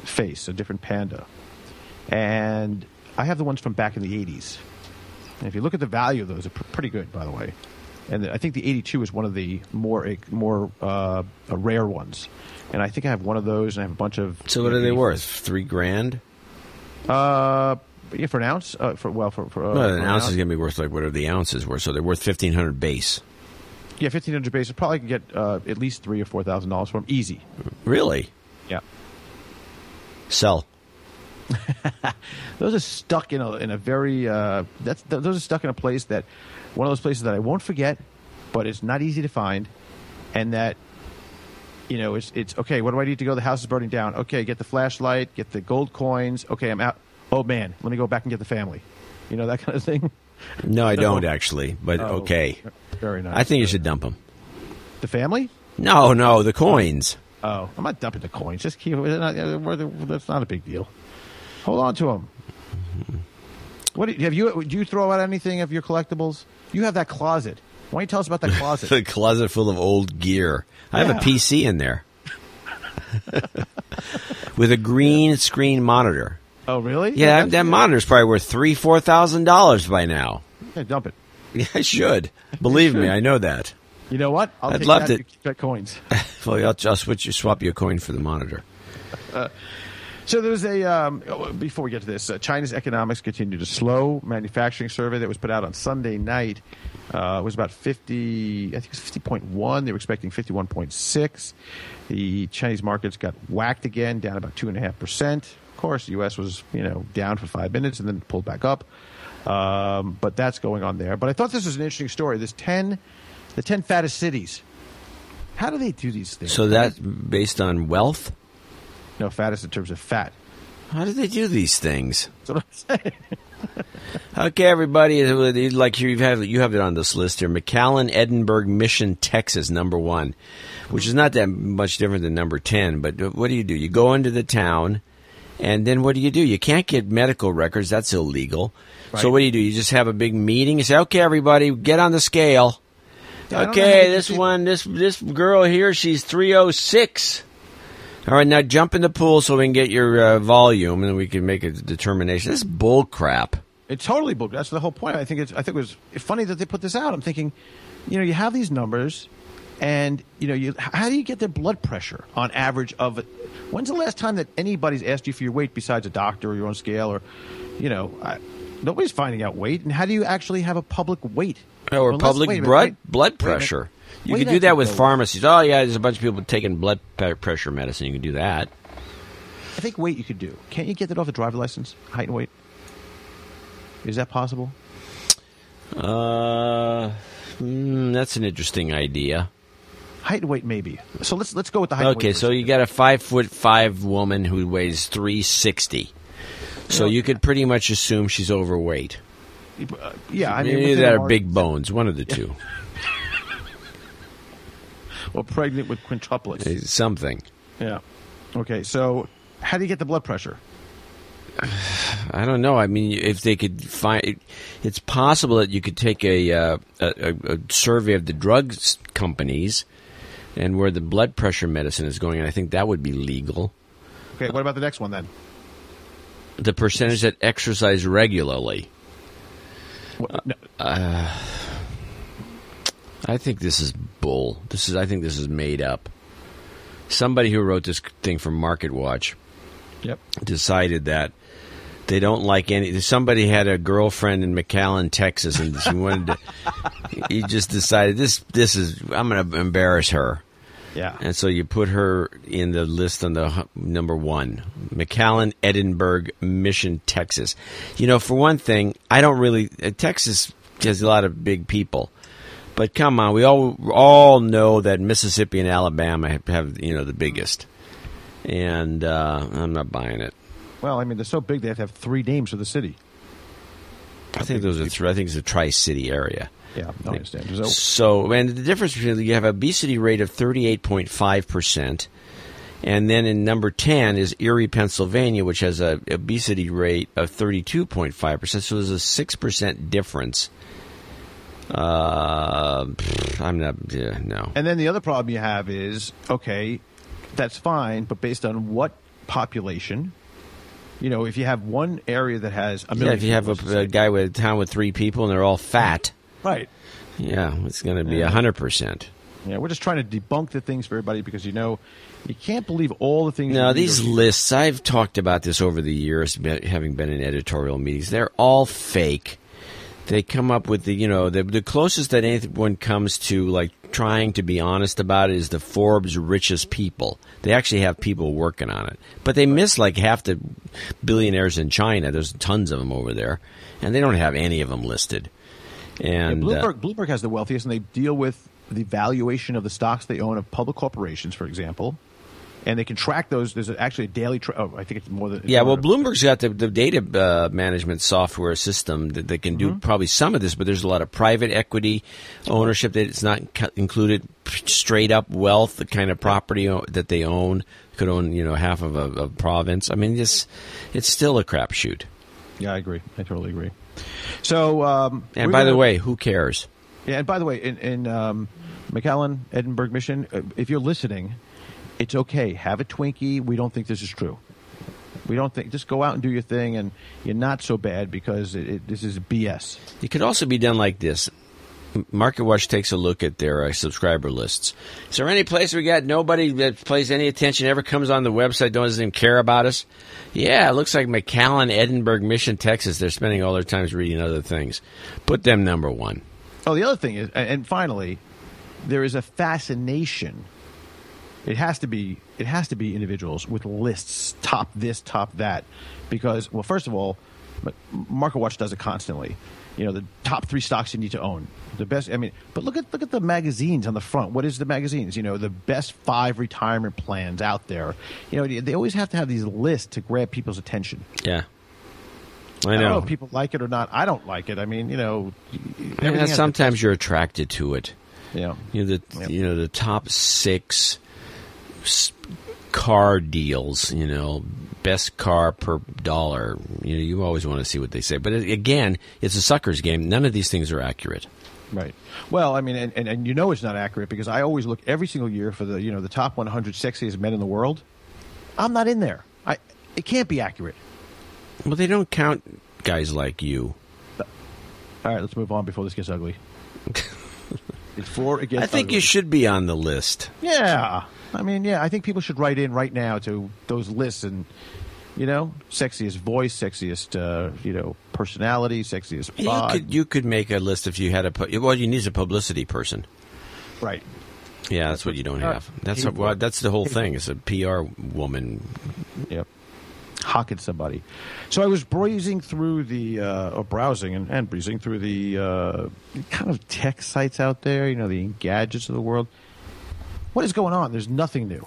face, a different Panda. And I have the ones from back in the eighties. And if you look at the value of those, they're pr- pretty good, by the way. And the, I think the eighty-two is one of the more more uh, uh, rare ones. And I think I have one of those, and I have a bunch of... So what are they worth? Three grand? Uh, yeah, for an ounce? Uh, for Well, for... for uh, Well, for an ounce is going to be worth like whatever the ounce is worth, so they're worth fifteen hundred base. Yeah, fifteen hundred base. Probably can get uh, at least three or four thousand dollars for them. Easy. Really? Yeah. Sell. Those are stuck in a in a very uh, that's th- those are stuck in a place that one of those places that I won't forget, but it's not easy to find, and that you know it's it's okay. What do I need to go? The house is burning down. Okay, get the flashlight, get the gold coins. Okay, I'm out. Oh man, let me go back and get the family. You know, that kind of thing. No, I No. don't actually, but Oh, okay. Very nice. I think you should dump them. The family? No, no, the coins. Oh, I'm not dumping the coins. Just keep it. Not, that's not a big deal. Hold on to them. What do you, have you? Do you throw out anything of your collectibles? You have that closet. Why don't you tell us about that closet? A closet full of old gear. I have Yeah. a P C in there with a green screen monitor. Oh, really? Yeah, that's that good. monitor's probably worth three, four thousand dollars by now. Yeah, dump it. Yeah, I should. Believe me, should. I know that. You know what? I'll I'd take love that to- if you keep that coins. Well, I'll, I'll switch you, swap you a coin for the monitor. So there was a, um, oh, before we get to this, uh, China's economics continued to slow. Manufacturing survey that was put out on Sunday night uh, was about fifty, I think it was fifty point one. They were expecting fifty-one point six. The Chinese markets got whacked again, down about two point five percent. Of course, the U S was, you know, down for five minutes and then pulled back up. Um, but that's going on there. But I thought this was an interesting story. There's ten, the ten fattest cities. How do they do these things? So that's based on wealth? No, fattest in terms of fat. How do they do these things? That's what I'm saying. Okay, everybody, like you have you have it on this list here. McAllen, Edinburgh, Mission, Texas, number one, which is not that much different than number ten. But what do you do? You go into the town, and then what do you do? You can't get medical records. That's illegal. Right. So what do you do? You just have a big meeting. You say, okay, everybody, get on the scale. Yeah, I don't know how Okay, you this can see- one, this this girl here, she's three oh six. All right, now jump in the pool so we can get your uh, volume and we can make a determination. This is bull crap. It's totally booked. That's the whole point. I think it's. I think it was funny that they put this out. I'm thinking, you know, you have these numbers, and you know, you how do you get their blood pressure on average of it? When's the last time that anybody's asked you for your weight besides a doctor or your own scale or, you know, I, nobody's finding out weight. And how do you actually have a public weight Or Unless- public wait a minute, blood wait- blood wait a minute. pressure. You Weight can I do that can with go with. pharmacies. Oh yeah, there's a bunch of people taking blood pe- pressure medicine. You can do that. I think weight you could do. Can't you get that off a driver license? Height and weight. Is that possible? Uh, mm, that's an interesting idea. Height and weight, maybe. So let's let's go with the height. and Okay, weight so first. you got a five foot five woman who weighs three sixty. So know, you could pretty much assume she's overweight. Uh, yeah, I mean, Maybe within that the are mark- big bones, one of the two. or pregnant with quintuplets. Uh, Something. Yeah. Okay, so how do you get the blood pressure? I don't know. I mean, if they could find, it's possible that you could take a uh, a, a survey of the drugs companies and where the blood pressure medicine is going. And I think that would be legal. Okay, what about the next one then? The percentage that exercise regularly. What, no, I think this is bull. This is. I think this is made up. Somebody who wrote this thing for Market Watch yep. decided that they don't like any. Somebody had a girlfriend in McAllen, Texas, and she wanted to. He just decided this. This is. I'm going to embarrass her, Yeah. and so you put her in the list on the hu- number one. McAllen, Edinburgh, Mission, Texas. You know, for one thing, I don't really. Uh, Texas has a lot of big people. But come on, we all all know that Mississippi and Alabama have, have you know the biggest, and uh, I'm not buying it. Well, I mean, they're so big they have to have three names for the city. I think those are th- I think it's a tri-city area. Yeah, I understand. So, So, and the difference between you have an obesity rate of thirty-eight point five percent, and then in number ten is Erie, Pennsylvania, which has a obesity rate of thirty-two point five percent. So there's a six percent difference. Uh, pfft, I'm not. Yeah, no. and then the other problem you have is, okay, that's fine, but based on what population. You know, if you have one area that has a Yeah, million if you have people, a, a guy with a town with three people and they're all fat, right? yeah, it's going to be Yeah. a hundred percent. Yeah, we're just trying to debunk the things for everybody because you know you can't believe all the things. No, you read these or hear. lists, I've talked about this over the years, be- having been in editorial meetings. They're all fake. They come up with the, you know, the, the closest that anyone comes to, like, trying to be honest about it is the Forbes richest people. They actually have people working on it. But they miss, like, half the billionaires in China. There's tons of them over there. And they don't have any of them listed. And Yeah, Bloomberg, uh, Bloomberg has the wealthiest, and they deal with the valuation of the stocks they own of public corporations, for example. And they can track those. There's actually a daily. Tra- oh, I think it's more than. yeah, well, more- Bloomberg's got the, the data uh, management software system that, that can do Mm-hmm. probably some of this, but there's a lot of private equity ownership that it's not cu- included. Straight up wealth, the kind of property o- that they own, could own, you know, half of a, a province. I mean, it's it's still a crapshoot. Yeah, I agree. I totally agree. So, um, And we're by the gonna- way, who cares? yeah, and by the way, in, in um, McAllen, Edinburgh Mission, uh, if you're listening, it's okay. Have a Twinkie. We don't think this is true. We don't think. Just go out and do your thing, and you're not so bad because it, it, this is B S. It could also be done like this. MarketWatch takes a look at their uh, subscriber lists. Is there any place we got nobody that pays any attention, ever comes on the website, doesn't even care about us? Yeah, it looks like McAllen, Edinburgh, Mission, Texas. They're spending all their time reading other things. Put them number one. Oh, the other thing is, and and finally, there is a fascination. It has to be. It has to be individuals with lists, top this, top that, because well, first of all, MarketWatch does it constantly. You know, the top three stocks you need to own, the best. I mean, but look at look at the magazines on the front. What is the magazines? You know, the best five retirement plans out there. You know, they always have to have these lists to grab people's attention. Yeah. I I don't know know. if people like it or not. I don't like it. I mean, you know, Yeah, everything has to- sometimes you're attracted to it. Yeah. You know, the Yep. you know the top six s- car deals. You know, best car per dollar. You know, you always want to see what they say. But it, again, it's a sucker's game. None of these things are accurate. Right. Well, I mean, and, and, and you know it's not accurate because I always look every single year for the you know the top one hundred sexiest men in the world. I'm not in there. I it can't be accurate. Well, they don't count guys like you. All right, let's move on before this gets ugly. It's for against. I think ugly. you should be on the list. Yeah. I mean, yeah. I think people should write in right now to those lists and you know, sexiest voice, sexiest uh, you know personality, sexiest You bod. could you could make a list if you had a pu- well, you need a publicity person. Right. Yeah, that's what you don't Uh, have. That's paid a, well, for. that's the whole Paid thing. It's a P R woman. Yep. Hawking somebody. So I was breezing through the, uh, or browsing and, and breezing through the uh, kind of tech sites out there, you know, the gadgets of the world. What is going on? There's nothing new.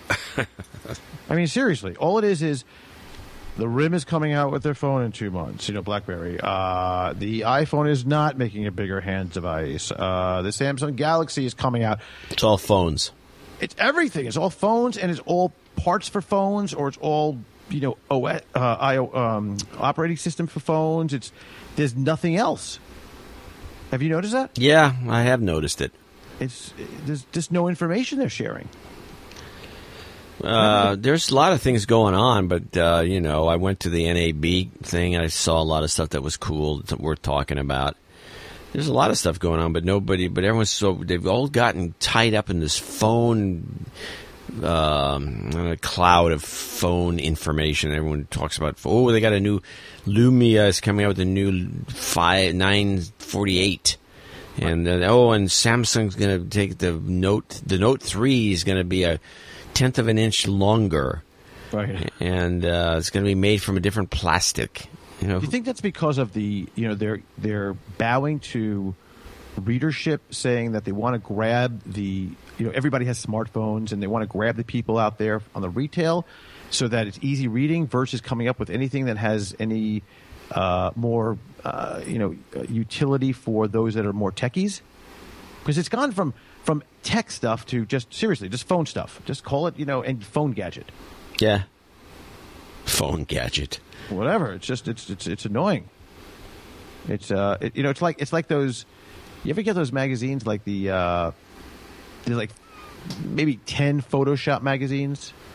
I mean, seriously, all it is is the R I M is coming out with their phone in two months, you know, BlackBerry. Uh, the iPhone is not making a bigger hand device. Uh, the Samsung Galaxy is coming out. It's all phones. It's everything. It's all phones, and it's all parts for phones, or it's all you know, O S, uh, I O, um, operating system for phones. It's there's nothing else. Have you noticed that? Yeah, I have noticed it. It's there's just no information they're sharing. Uh, there's a lot of things going on, but uh, you know, I went to the N A B thing and I saw a lot of stuff that was cool, that worth talking about. There's a lot of stuff going on, but nobody, but everyone's so they've all gotten tied up in this phone um, a cloud of phone information. Everyone talks about, oh, they got a new Lumia is coming out with a new five nine forty eight. And uh, oh, and Samsung's going to take the Note. The Note three is going to be a tenth of an inch longer, Right. and uh, it's going to be made from a different plastic. You know, Do you think that's because of the you know they're they're bowing to readership, saying that they want to grab the you know everybody has smartphones and they want to grab the people out there on the retail, so that it's easy reading versus coming up with anything that has any uh, more uh, you know utility for those that are more techies? Because it's gone from from tech stuff to just seriously just phone stuff. Just call it you know and phone gadget. yeah, phone gadget. Whatever. It's just it's it's it's annoying. It's uh it, you know it's like it's like those. You ever get those magazines like the uh, there's like maybe ten Photoshop magazines,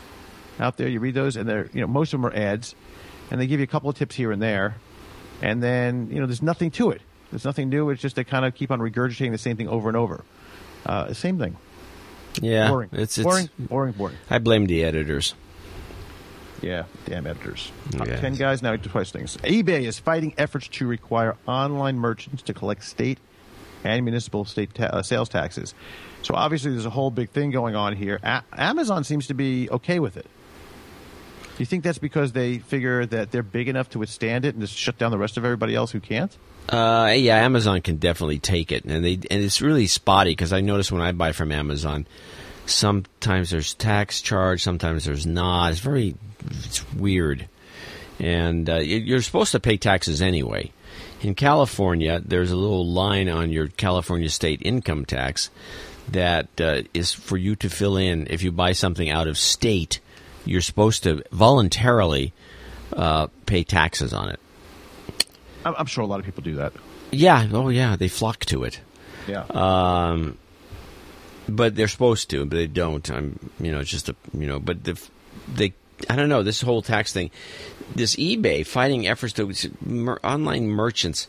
out there. You read those, and they're you know most of them are ads, and they give you a couple of tips here and there, and then you know there's nothing to it. There's nothing new. It's just they kind of keep on regurgitating the same thing over and over. Uh, same thing. Yeah, boring. It's, it's boring, boring, boring. I blame the editors. Yeah, damn editors. Top Yeah. ten guys now to twice things. eBay is fighting efforts to require online merchants to collect state and municipal state ta- uh, sales taxes. So obviously there's a whole big thing going on here. A- Amazon seems to be okay with it. Do you think that's because they figure that they're big enough to withstand it and just shut down the rest of everybody else who can't? Uh, yeah, Amazon can definitely take it, and they and it's really spotty because I notice when I buy from Amazon, sometimes there's tax charge, sometimes there's not. It's very it's weird, and uh, you're supposed to pay taxes anyway. In California, there's a little line on your California state income tax that uh, is for you to fill in if you buy something out of state. You're supposed to voluntarily uh, pay taxes on it. I'm, I'm sure a lot of people do that. Yeah, oh yeah, they flock to it. Yeah. Um, but they're supposed to, but they don't. I'm, you know, it's just a, you know, but the, they, I don't know, this whole tax thing, this eBay fighting efforts to mer, online merchants.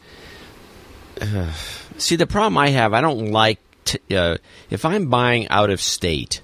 Uh, see, the problem I have, I don't like, t- uh, if I'm buying out of state,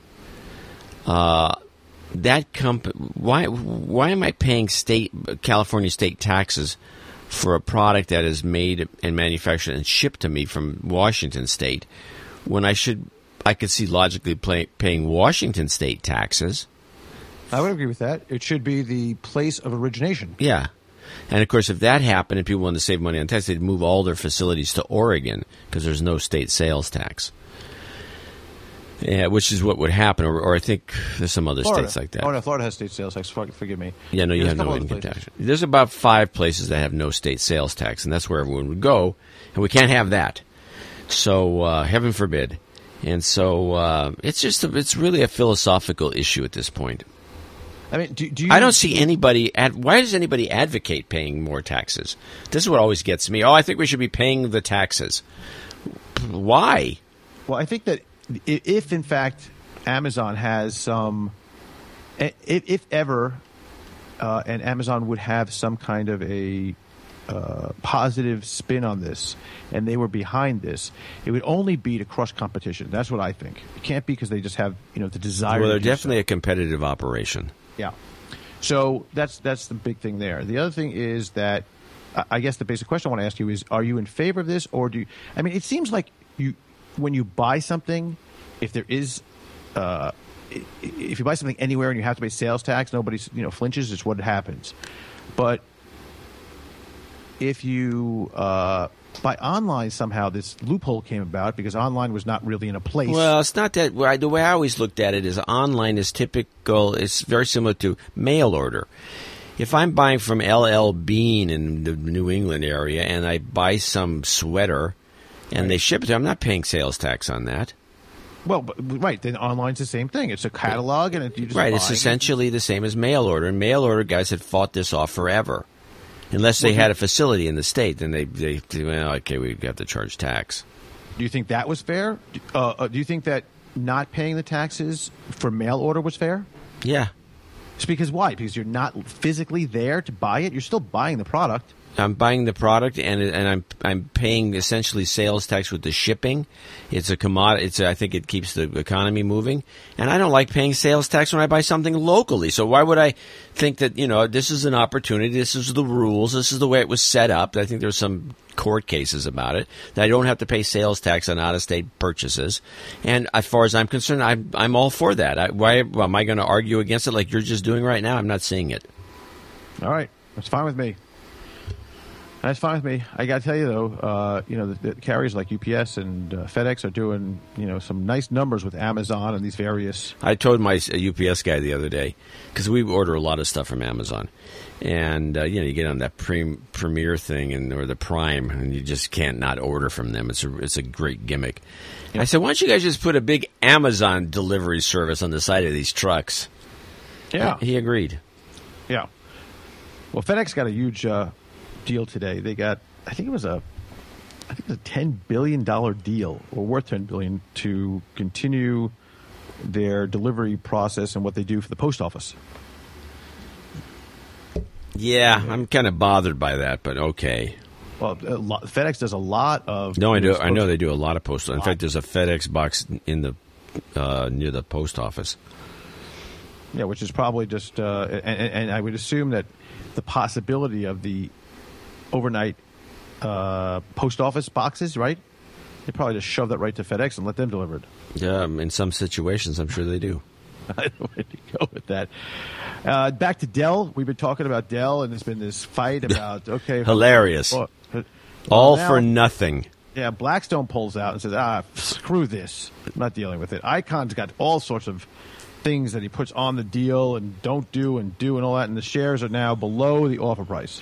uh, that comp, why, why am I paying state, California state taxes for a product that is made and manufactured and shipped to me from Washington State, when I should, I could see logically play, paying Washington State taxes? I would agree with that. It should be the place of origination. Yeah. And, of course, if that happened and people wanted to save money on tax, they'd move all their facilities to Oregon because there's no state sales tax. Yeah, which is what would happen, or, or I think there's some other Florida. states like that. Oh, no, Florida has state sales tax. Fuck- Forgive me. Yeah, no, you There's have a couple no other income places. tax. There's about five places that have no state sales tax, and that's where everyone would go, and we can't have that. So, uh, heaven forbid. And so, uh, it's just, a, it's really a philosophical issue at this point. I mean, do, do you? I don't see anybody, ad- why does anybody advocate paying more taxes? This is what always gets me. Oh, I think we should be paying the taxes. Why? Well, I think that i- if, in fact, Amazon has some, if, if ever, uh, and Amazon would have some kind of a uh, positive spin on this, and they were behind this, it would only be to crush competition. That's what I think. It can't be because they just have, you know, the desire. Well, they're to do so. definitely a competitive operation. Yeah. So that's that's the big thing there. The other thing is that I- I guess the basic question I want to ask you is: are you in favor of this, or do you? I mean, it seems like you when you buy something, if there is, uh, i- if you buy something anywhere and you have to pay sales tax, nobody you know flinches. It's what happens. But if you uh, buy online, somehow this loophole came about because online was not really in a place. Well, it's not that. well, I- The way I always looked at it is online is typical. It's very similar to mail order. If I'm buying from L L Bean in the New England area and I buy some sweater and Right. they ship it, I'm not paying sales tax on that. Well, but, right. Then online's the same thing. It's a catalog, and it, you just Right. buy It's it. essentially the same as mail order. And mail order guys had fought this off forever. Unless they Well, had a facility in the state, then they, they, they well, okay, we have to charge tax. Do you think that was fair? Uh, uh, do you think that not paying the taxes for mail order was fair? Yeah. It's because why? Because you're not physically there to buy it. You're still buying the product. I'm buying the product and and I'm I'm paying essentially sales tax with the shipping. It's a commodity. It's a, I think it keeps the economy moving. And I don't like paying sales tax when I buy something locally. So why would I think that, you know, this is an opportunity, this is the rules, this is the way it was set up. I think there's some court cases about it that I don't have to pay sales tax on out-of-state purchases. And as far as I'm concerned, I'm I'm all for that. I, why well, am I going to argue against it like you're just doing right now? I'm not seeing it. All right, that's fine with me. That's fine with me. I got to tell you though, uh, you know, the, the carriers like U P S and uh, FedEx are doing, you know, some nice numbers with Amazon and these various. I told my uh, U P S guy the other day, because we order a lot of stuff from Amazon, and uh, you know, you get on that pre- Premier thing and or the Prime, and you just can't not order from them. It's a it's a great gimmick. And I said, why don't you guys just put a big Amazon delivery service on the side of these trucks? Yeah, He agreed. yeah. Well, FedEx got a huge uh, deal today. They got, I think it was a, I think it was a ten billion dollar deal, or worth ten billion, to continue their delivery process and what they do for the post office. Yeah, I'm kind of bothered by that, but okay. Well, a lot, FedEx does a lot of. No, I do. I know they do a lot of postal. In fact, there's a FedEx box in the uh, near the post office. Yeah, which is probably just, uh, and, and I would assume that the possibility of the overnight uh, post office boxes, right? They probably just shove that right to FedEx and let them deliver it. Yeah, um, in some situations, I'm sure they do. I don't know where to go with that. Uh, back to Dell. We've been talking about Dell, and there's been this fight about, okay. Hilarious. Oh, well, All now, for nothing. Yeah, Blackstone pulls out and says, ah, screw this. I'm not dealing with it. Icon's got all sorts of things that he puts on the deal and don't do and do and all that, and the shares are now below the offer price.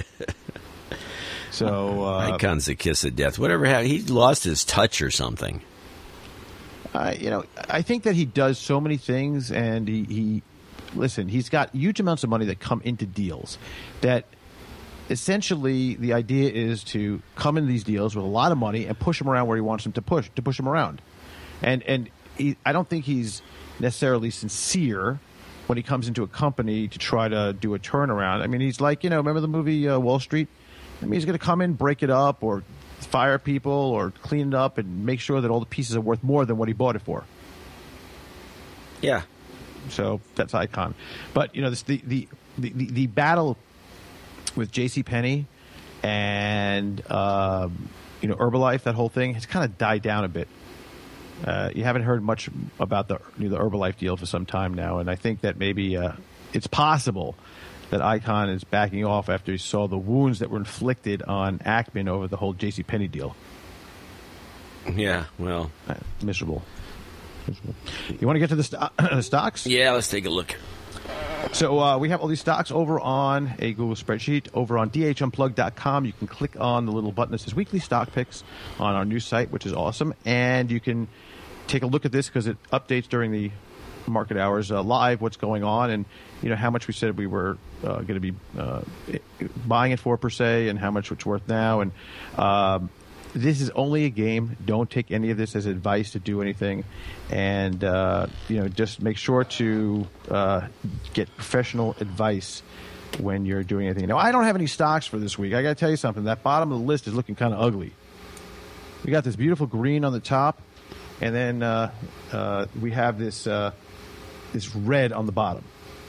So uh, Icon's the kiss of death. Whatever happened, he lost his touch or something. Uh, you know, I think that he does so many things, and he, he, listen, he's got huge amounts of money that come into deals that essentially the idea is to come in these deals with a lot of money and push them around where he wants them to push, to push them around. And, and he, I don't think he's necessarily sincere when he comes into a company to try to do a turnaround. I mean, he's like, you know, remember the movie uh, Wall Street? I mean, he's going to come in, break it up, or fire people, or clean it up, and make sure that all the pieces are worth more than what he bought it for. Yeah. So that's Icon. But, you know, this, the, the, the, the, the battle with JCPenney and, um, you know, Herbalife, that whole thing, has kind of died down a bit. Uh, you haven't heard much about the, you know, the Herbalife deal for some time now, and I think that maybe uh, it's possible that Icon is backing off after he saw the wounds that were inflicted on Ackman over the whole JCPenney deal. Yeah, well. Uh, miserable. miserable. You want to get to the, st- the stocks? Yeah, let's take a look. So uh, we have all these stocks over on a Google spreadsheet. Over on D H unplugged dot com, you can click on the little button that says Weekly Stock Picks on our new site, which is awesome. And you can take a look at this because it updates during the market hours uh, live what's going on, and you know how much we said we were uh, going to be uh, buying it for per se, and how much it's worth now. And um, this is only a game. Don't take any of this as advice to do anything, and uh, you know just make sure to uh, get professional advice when you're doing anything. Now, I don't have any stocks for this week. I got to tell you something. That bottom of the list is looking kind of ugly. We got this beautiful green on the top, and then uh, uh, we have this. Uh, This red on the bottom.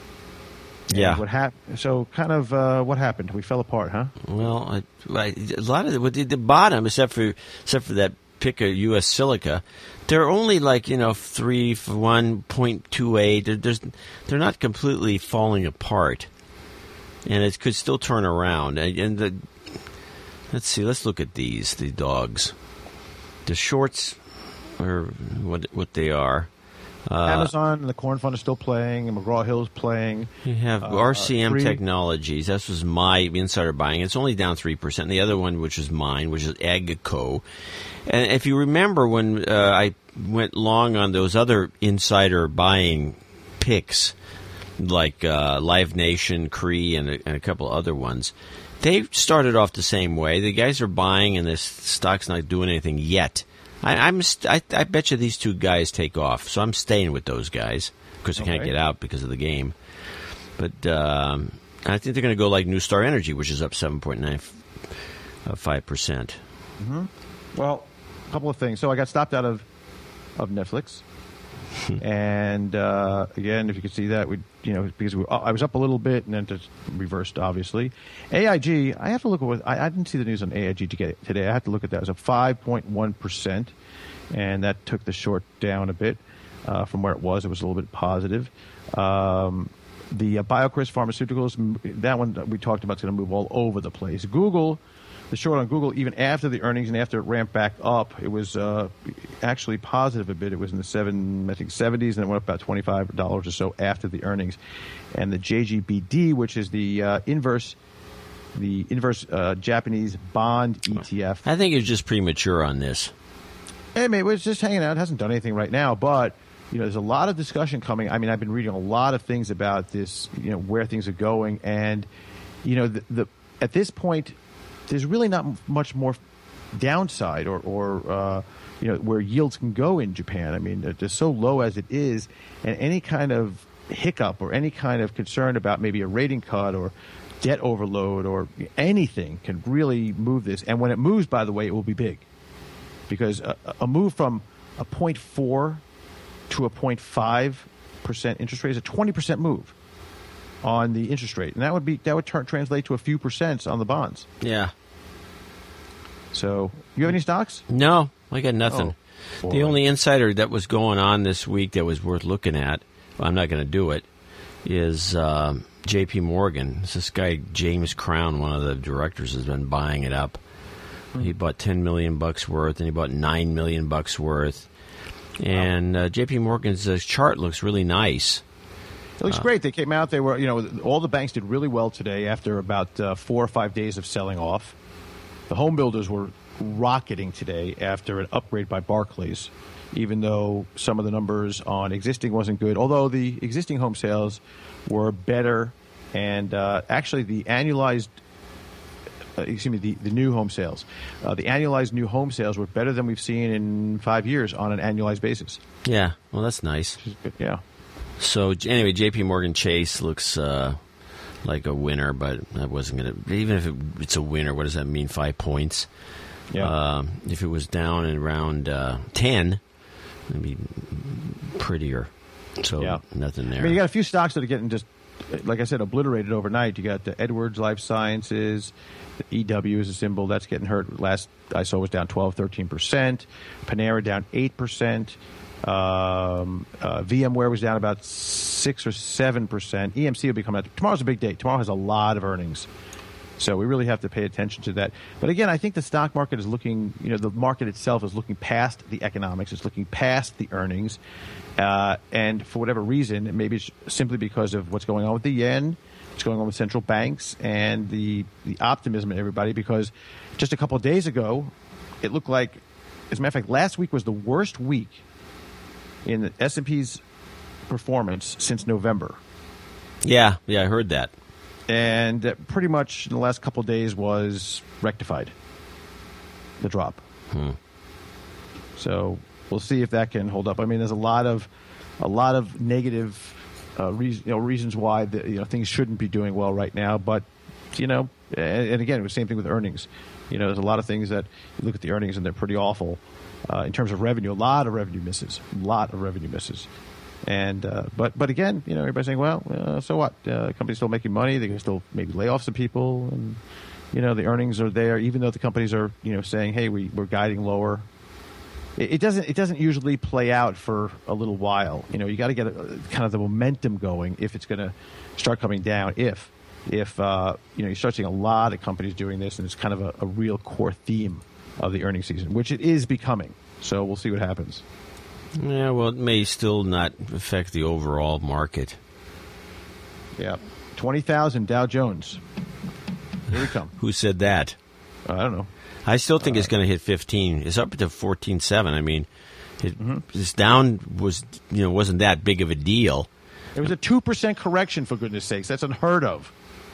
Yeah. And what happened? So, kind of, uh, what happened? We fell apart, huh? Well, I, I, a lot of the, the bottom, except for except for that pick of U S Silica, they're only like you know three for one point two eight. They're, there's, they're not completely falling apart, and it could still turn around. And, and the let's see, let's look at these the dogs. The shorts are what what they are. Uh, Amazon and the Corn Fund are still playing, and McGraw-Hill's playing. You have uh, R C M three. Technologies. This was my insider buying. It's only down three percent. The other one, which is mine, which is Agco. And if you remember when uh, I went long on those other insider buying picks, like uh, Live Nation, Cree, and a, and a couple other ones, they started off the same way. The guys are buying, and this stock's not doing anything yet. I, I'm st- I, I bet you these two guys take off, so I'm staying with those guys because I can't Okay. get out because of the game. But um, I think they're going to go like New Star Energy, which is up seven point nine five percent. Mm-hmm. Well, a couple of things. So I got stopped out of of Netflix, and uh, again, if you could see that, we you know because we, I was up a little bit and then just reversed, obviously. A I G, I have to look at what I, I didn't see the news on A I G today. I have to look at that. It was up five point one percent, and that took the short down a bit uh, from where it was. It was a little bit positive. Um, the uh, BioCryst Pharmaceuticals, that one that we talked about is going to move all over the place. Google. The short on Google, even after the earnings and after it ramped back up, it was uh, actually positive a bit. It was in the seven, I think, seventies, and it went up about twenty-five dollars or so after the earnings. And the J G B D, which is the uh, inverse, the inverse uh, Japanese bond E T F. I think it's just premature on this. Hey, mate, it's just hanging out. It hasn't done anything right now, but you know, there's a lot of discussion coming. I mean, I've been reading a lot of things about this, you know, where things are going, and you know, the, the at this point, there's really not much more downside or, or uh, you know, where yields can go in Japan. I mean, they're so low as it is, and any kind of hiccup or any kind of concern about maybe a rating cut or debt overload or anything can really move this. And when it moves, by the way, it will be big. Because a, a move from a zero point four to a zero point five percent interest rate is a twenty percent move on the interest rate. And that would be that would turn, translate to a few percents on the bonds. Yeah. So, you have any stocks? No, I got nothing. Oh, the only insider that was going on this week that was worth looking at, well, I'm not going to do it, is uh, J P. Morgan. It's this guy, James Crown, one of the directors, has been buying it up. Hmm. He bought ten million bucks worth, and he bought nine million bucks worth. And uh, J P. Morgan's uh, chart looks really nice. It looks uh, great. They came out. They were, you know, all the banks did really well today after about uh, four or five days of selling off. The home builders were rocketing today after an upgrade by Barclays, even though some of the numbers on existing wasn't good. Although the existing home sales were better, and uh, actually the annualized, uh, excuse me, the, the new home sales, uh, the annualized new home sales were better than we've seen in five years on an annualized basis. Yeah, well, that's nice. Yeah. So anyway, J P. Morgan Chase looks uh, like a winner, but I wasn't going to. Even if it, it's a winner, what does that mean? Five points. Yeah. Uh, if it was down at around uh, ten, it'd be prettier. So yeah. Nothing there. I mean, you got a few stocks that are getting just, like I said, obliterated overnight. You got the Edwards Life Sciences, the E W is a symbol that's getting hurt. Last I saw was down twelve, thirteen percent. Panera down eight percent. Um, uh, VMware was down about six or seven percent. E M C will be coming out. Tomorrow's a big day. Tomorrow has a lot of earnings. So we really have to pay attention to that. But again, I think the stock market is looking, you know, the market itself is looking past the economics. It's looking past the earnings. Uh, and for whatever reason, maybe it's simply because of what's going on with the yen, what's going on with central banks, and the, the optimism in everybody. Because just a couple of days ago, it looked like, as a matter of fact, last week was the worst week in the S and P's performance since November. Yeah, yeah, I heard that. And uh, pretty much in the last couple of days was rectified, the drop. Hmm. So we'll see if that can hold up. I mean, there's a lot of a lot of negative uh, reason, you know, reasons why the, you know, things shouldn't be doing well right now. But, you know, and, and again, it was the same thing with earnings. You know, there's a lot of things that you look at the earnings and they're pretty awful uh, in terms of revenue. A lot of revenue misses. A lot of revenue misses. And uh, but but again, you know, everybody's saying, well, uh, so what? Uh, the company's still making money. They can still maybe lay off some people, and you know, the earnings are there. Even though the companies are, you know, saying, hey, we we're guiding lower. It, it doesn't it doesn't usually play out for a little while. You know, you got to get a, kind of the momentum going if it's going to start coming down. If if uh, you know, you start seeing a lot of companies doing this, and it's kind of a, a real core theme of the earnings season, which it is becoming. So we'll see what happens. Yeah, well, it may still not affect the overall market. Yeah. twenty thousand Dow Jones. Here we come. Who said that? Uh, I don't know. I still think uh, it's going to hit fifteen. It's up to fourteen seven. I mean, it, mm-hmm. this down was, you know, wasn't that big of a deal. It was a two percent correction, for goodness sakes. That's unheard of.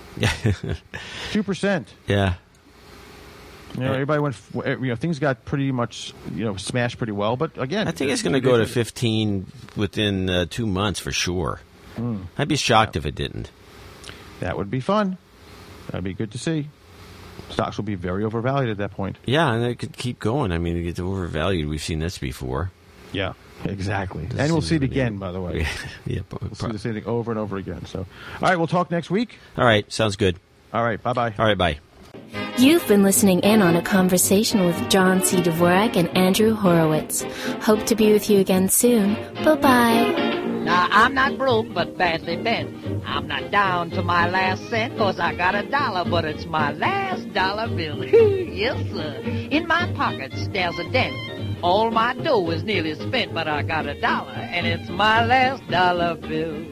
two percent. Yeah. You know, everybody went. You know, things got pretty much, you know, smashed pretty well. But again, I think it's going to go to fifteen within uh, two months for sure. Mm. I'd be shocked yeah. if it didn't. That would be fun. That'd be good to see. Stocks will be very overvalued at that point. Yeah, and it could keep going. I mean, it gets overvalued. We've seen this before. Yeah, exactly. And we'll see it again, by the way. yeah, we'll see the same thing over and over again. So, all right, we'll talk next week. All right, sounds good. All right, bye bye. All right, bye. You've been listening in on a conversation with John C. Dvorak and Andrew Horowitz. Hope to be with you again soon. Bye-bye. Now, I'm not broke, but badly bent. I'm not down to my last cent, cause I got a dollar, but it's my last dollar bill. Yes, sir. In my pockets, there's a dent. All my dough is nearly spent, but I got a dollar, and it's my last dollar bill.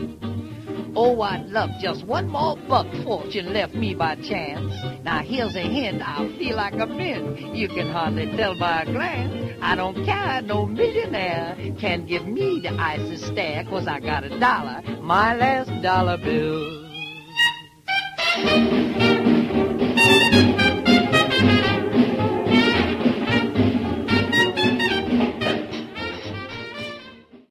Oh, I'd love just one more buck fortune left me by chance. Now, here's a hint, I'll feel like a mint. You can hardly tell by a glance. I don't care, no millionaire can give me the icy stare, cause I got a dollar, my last dollar bill.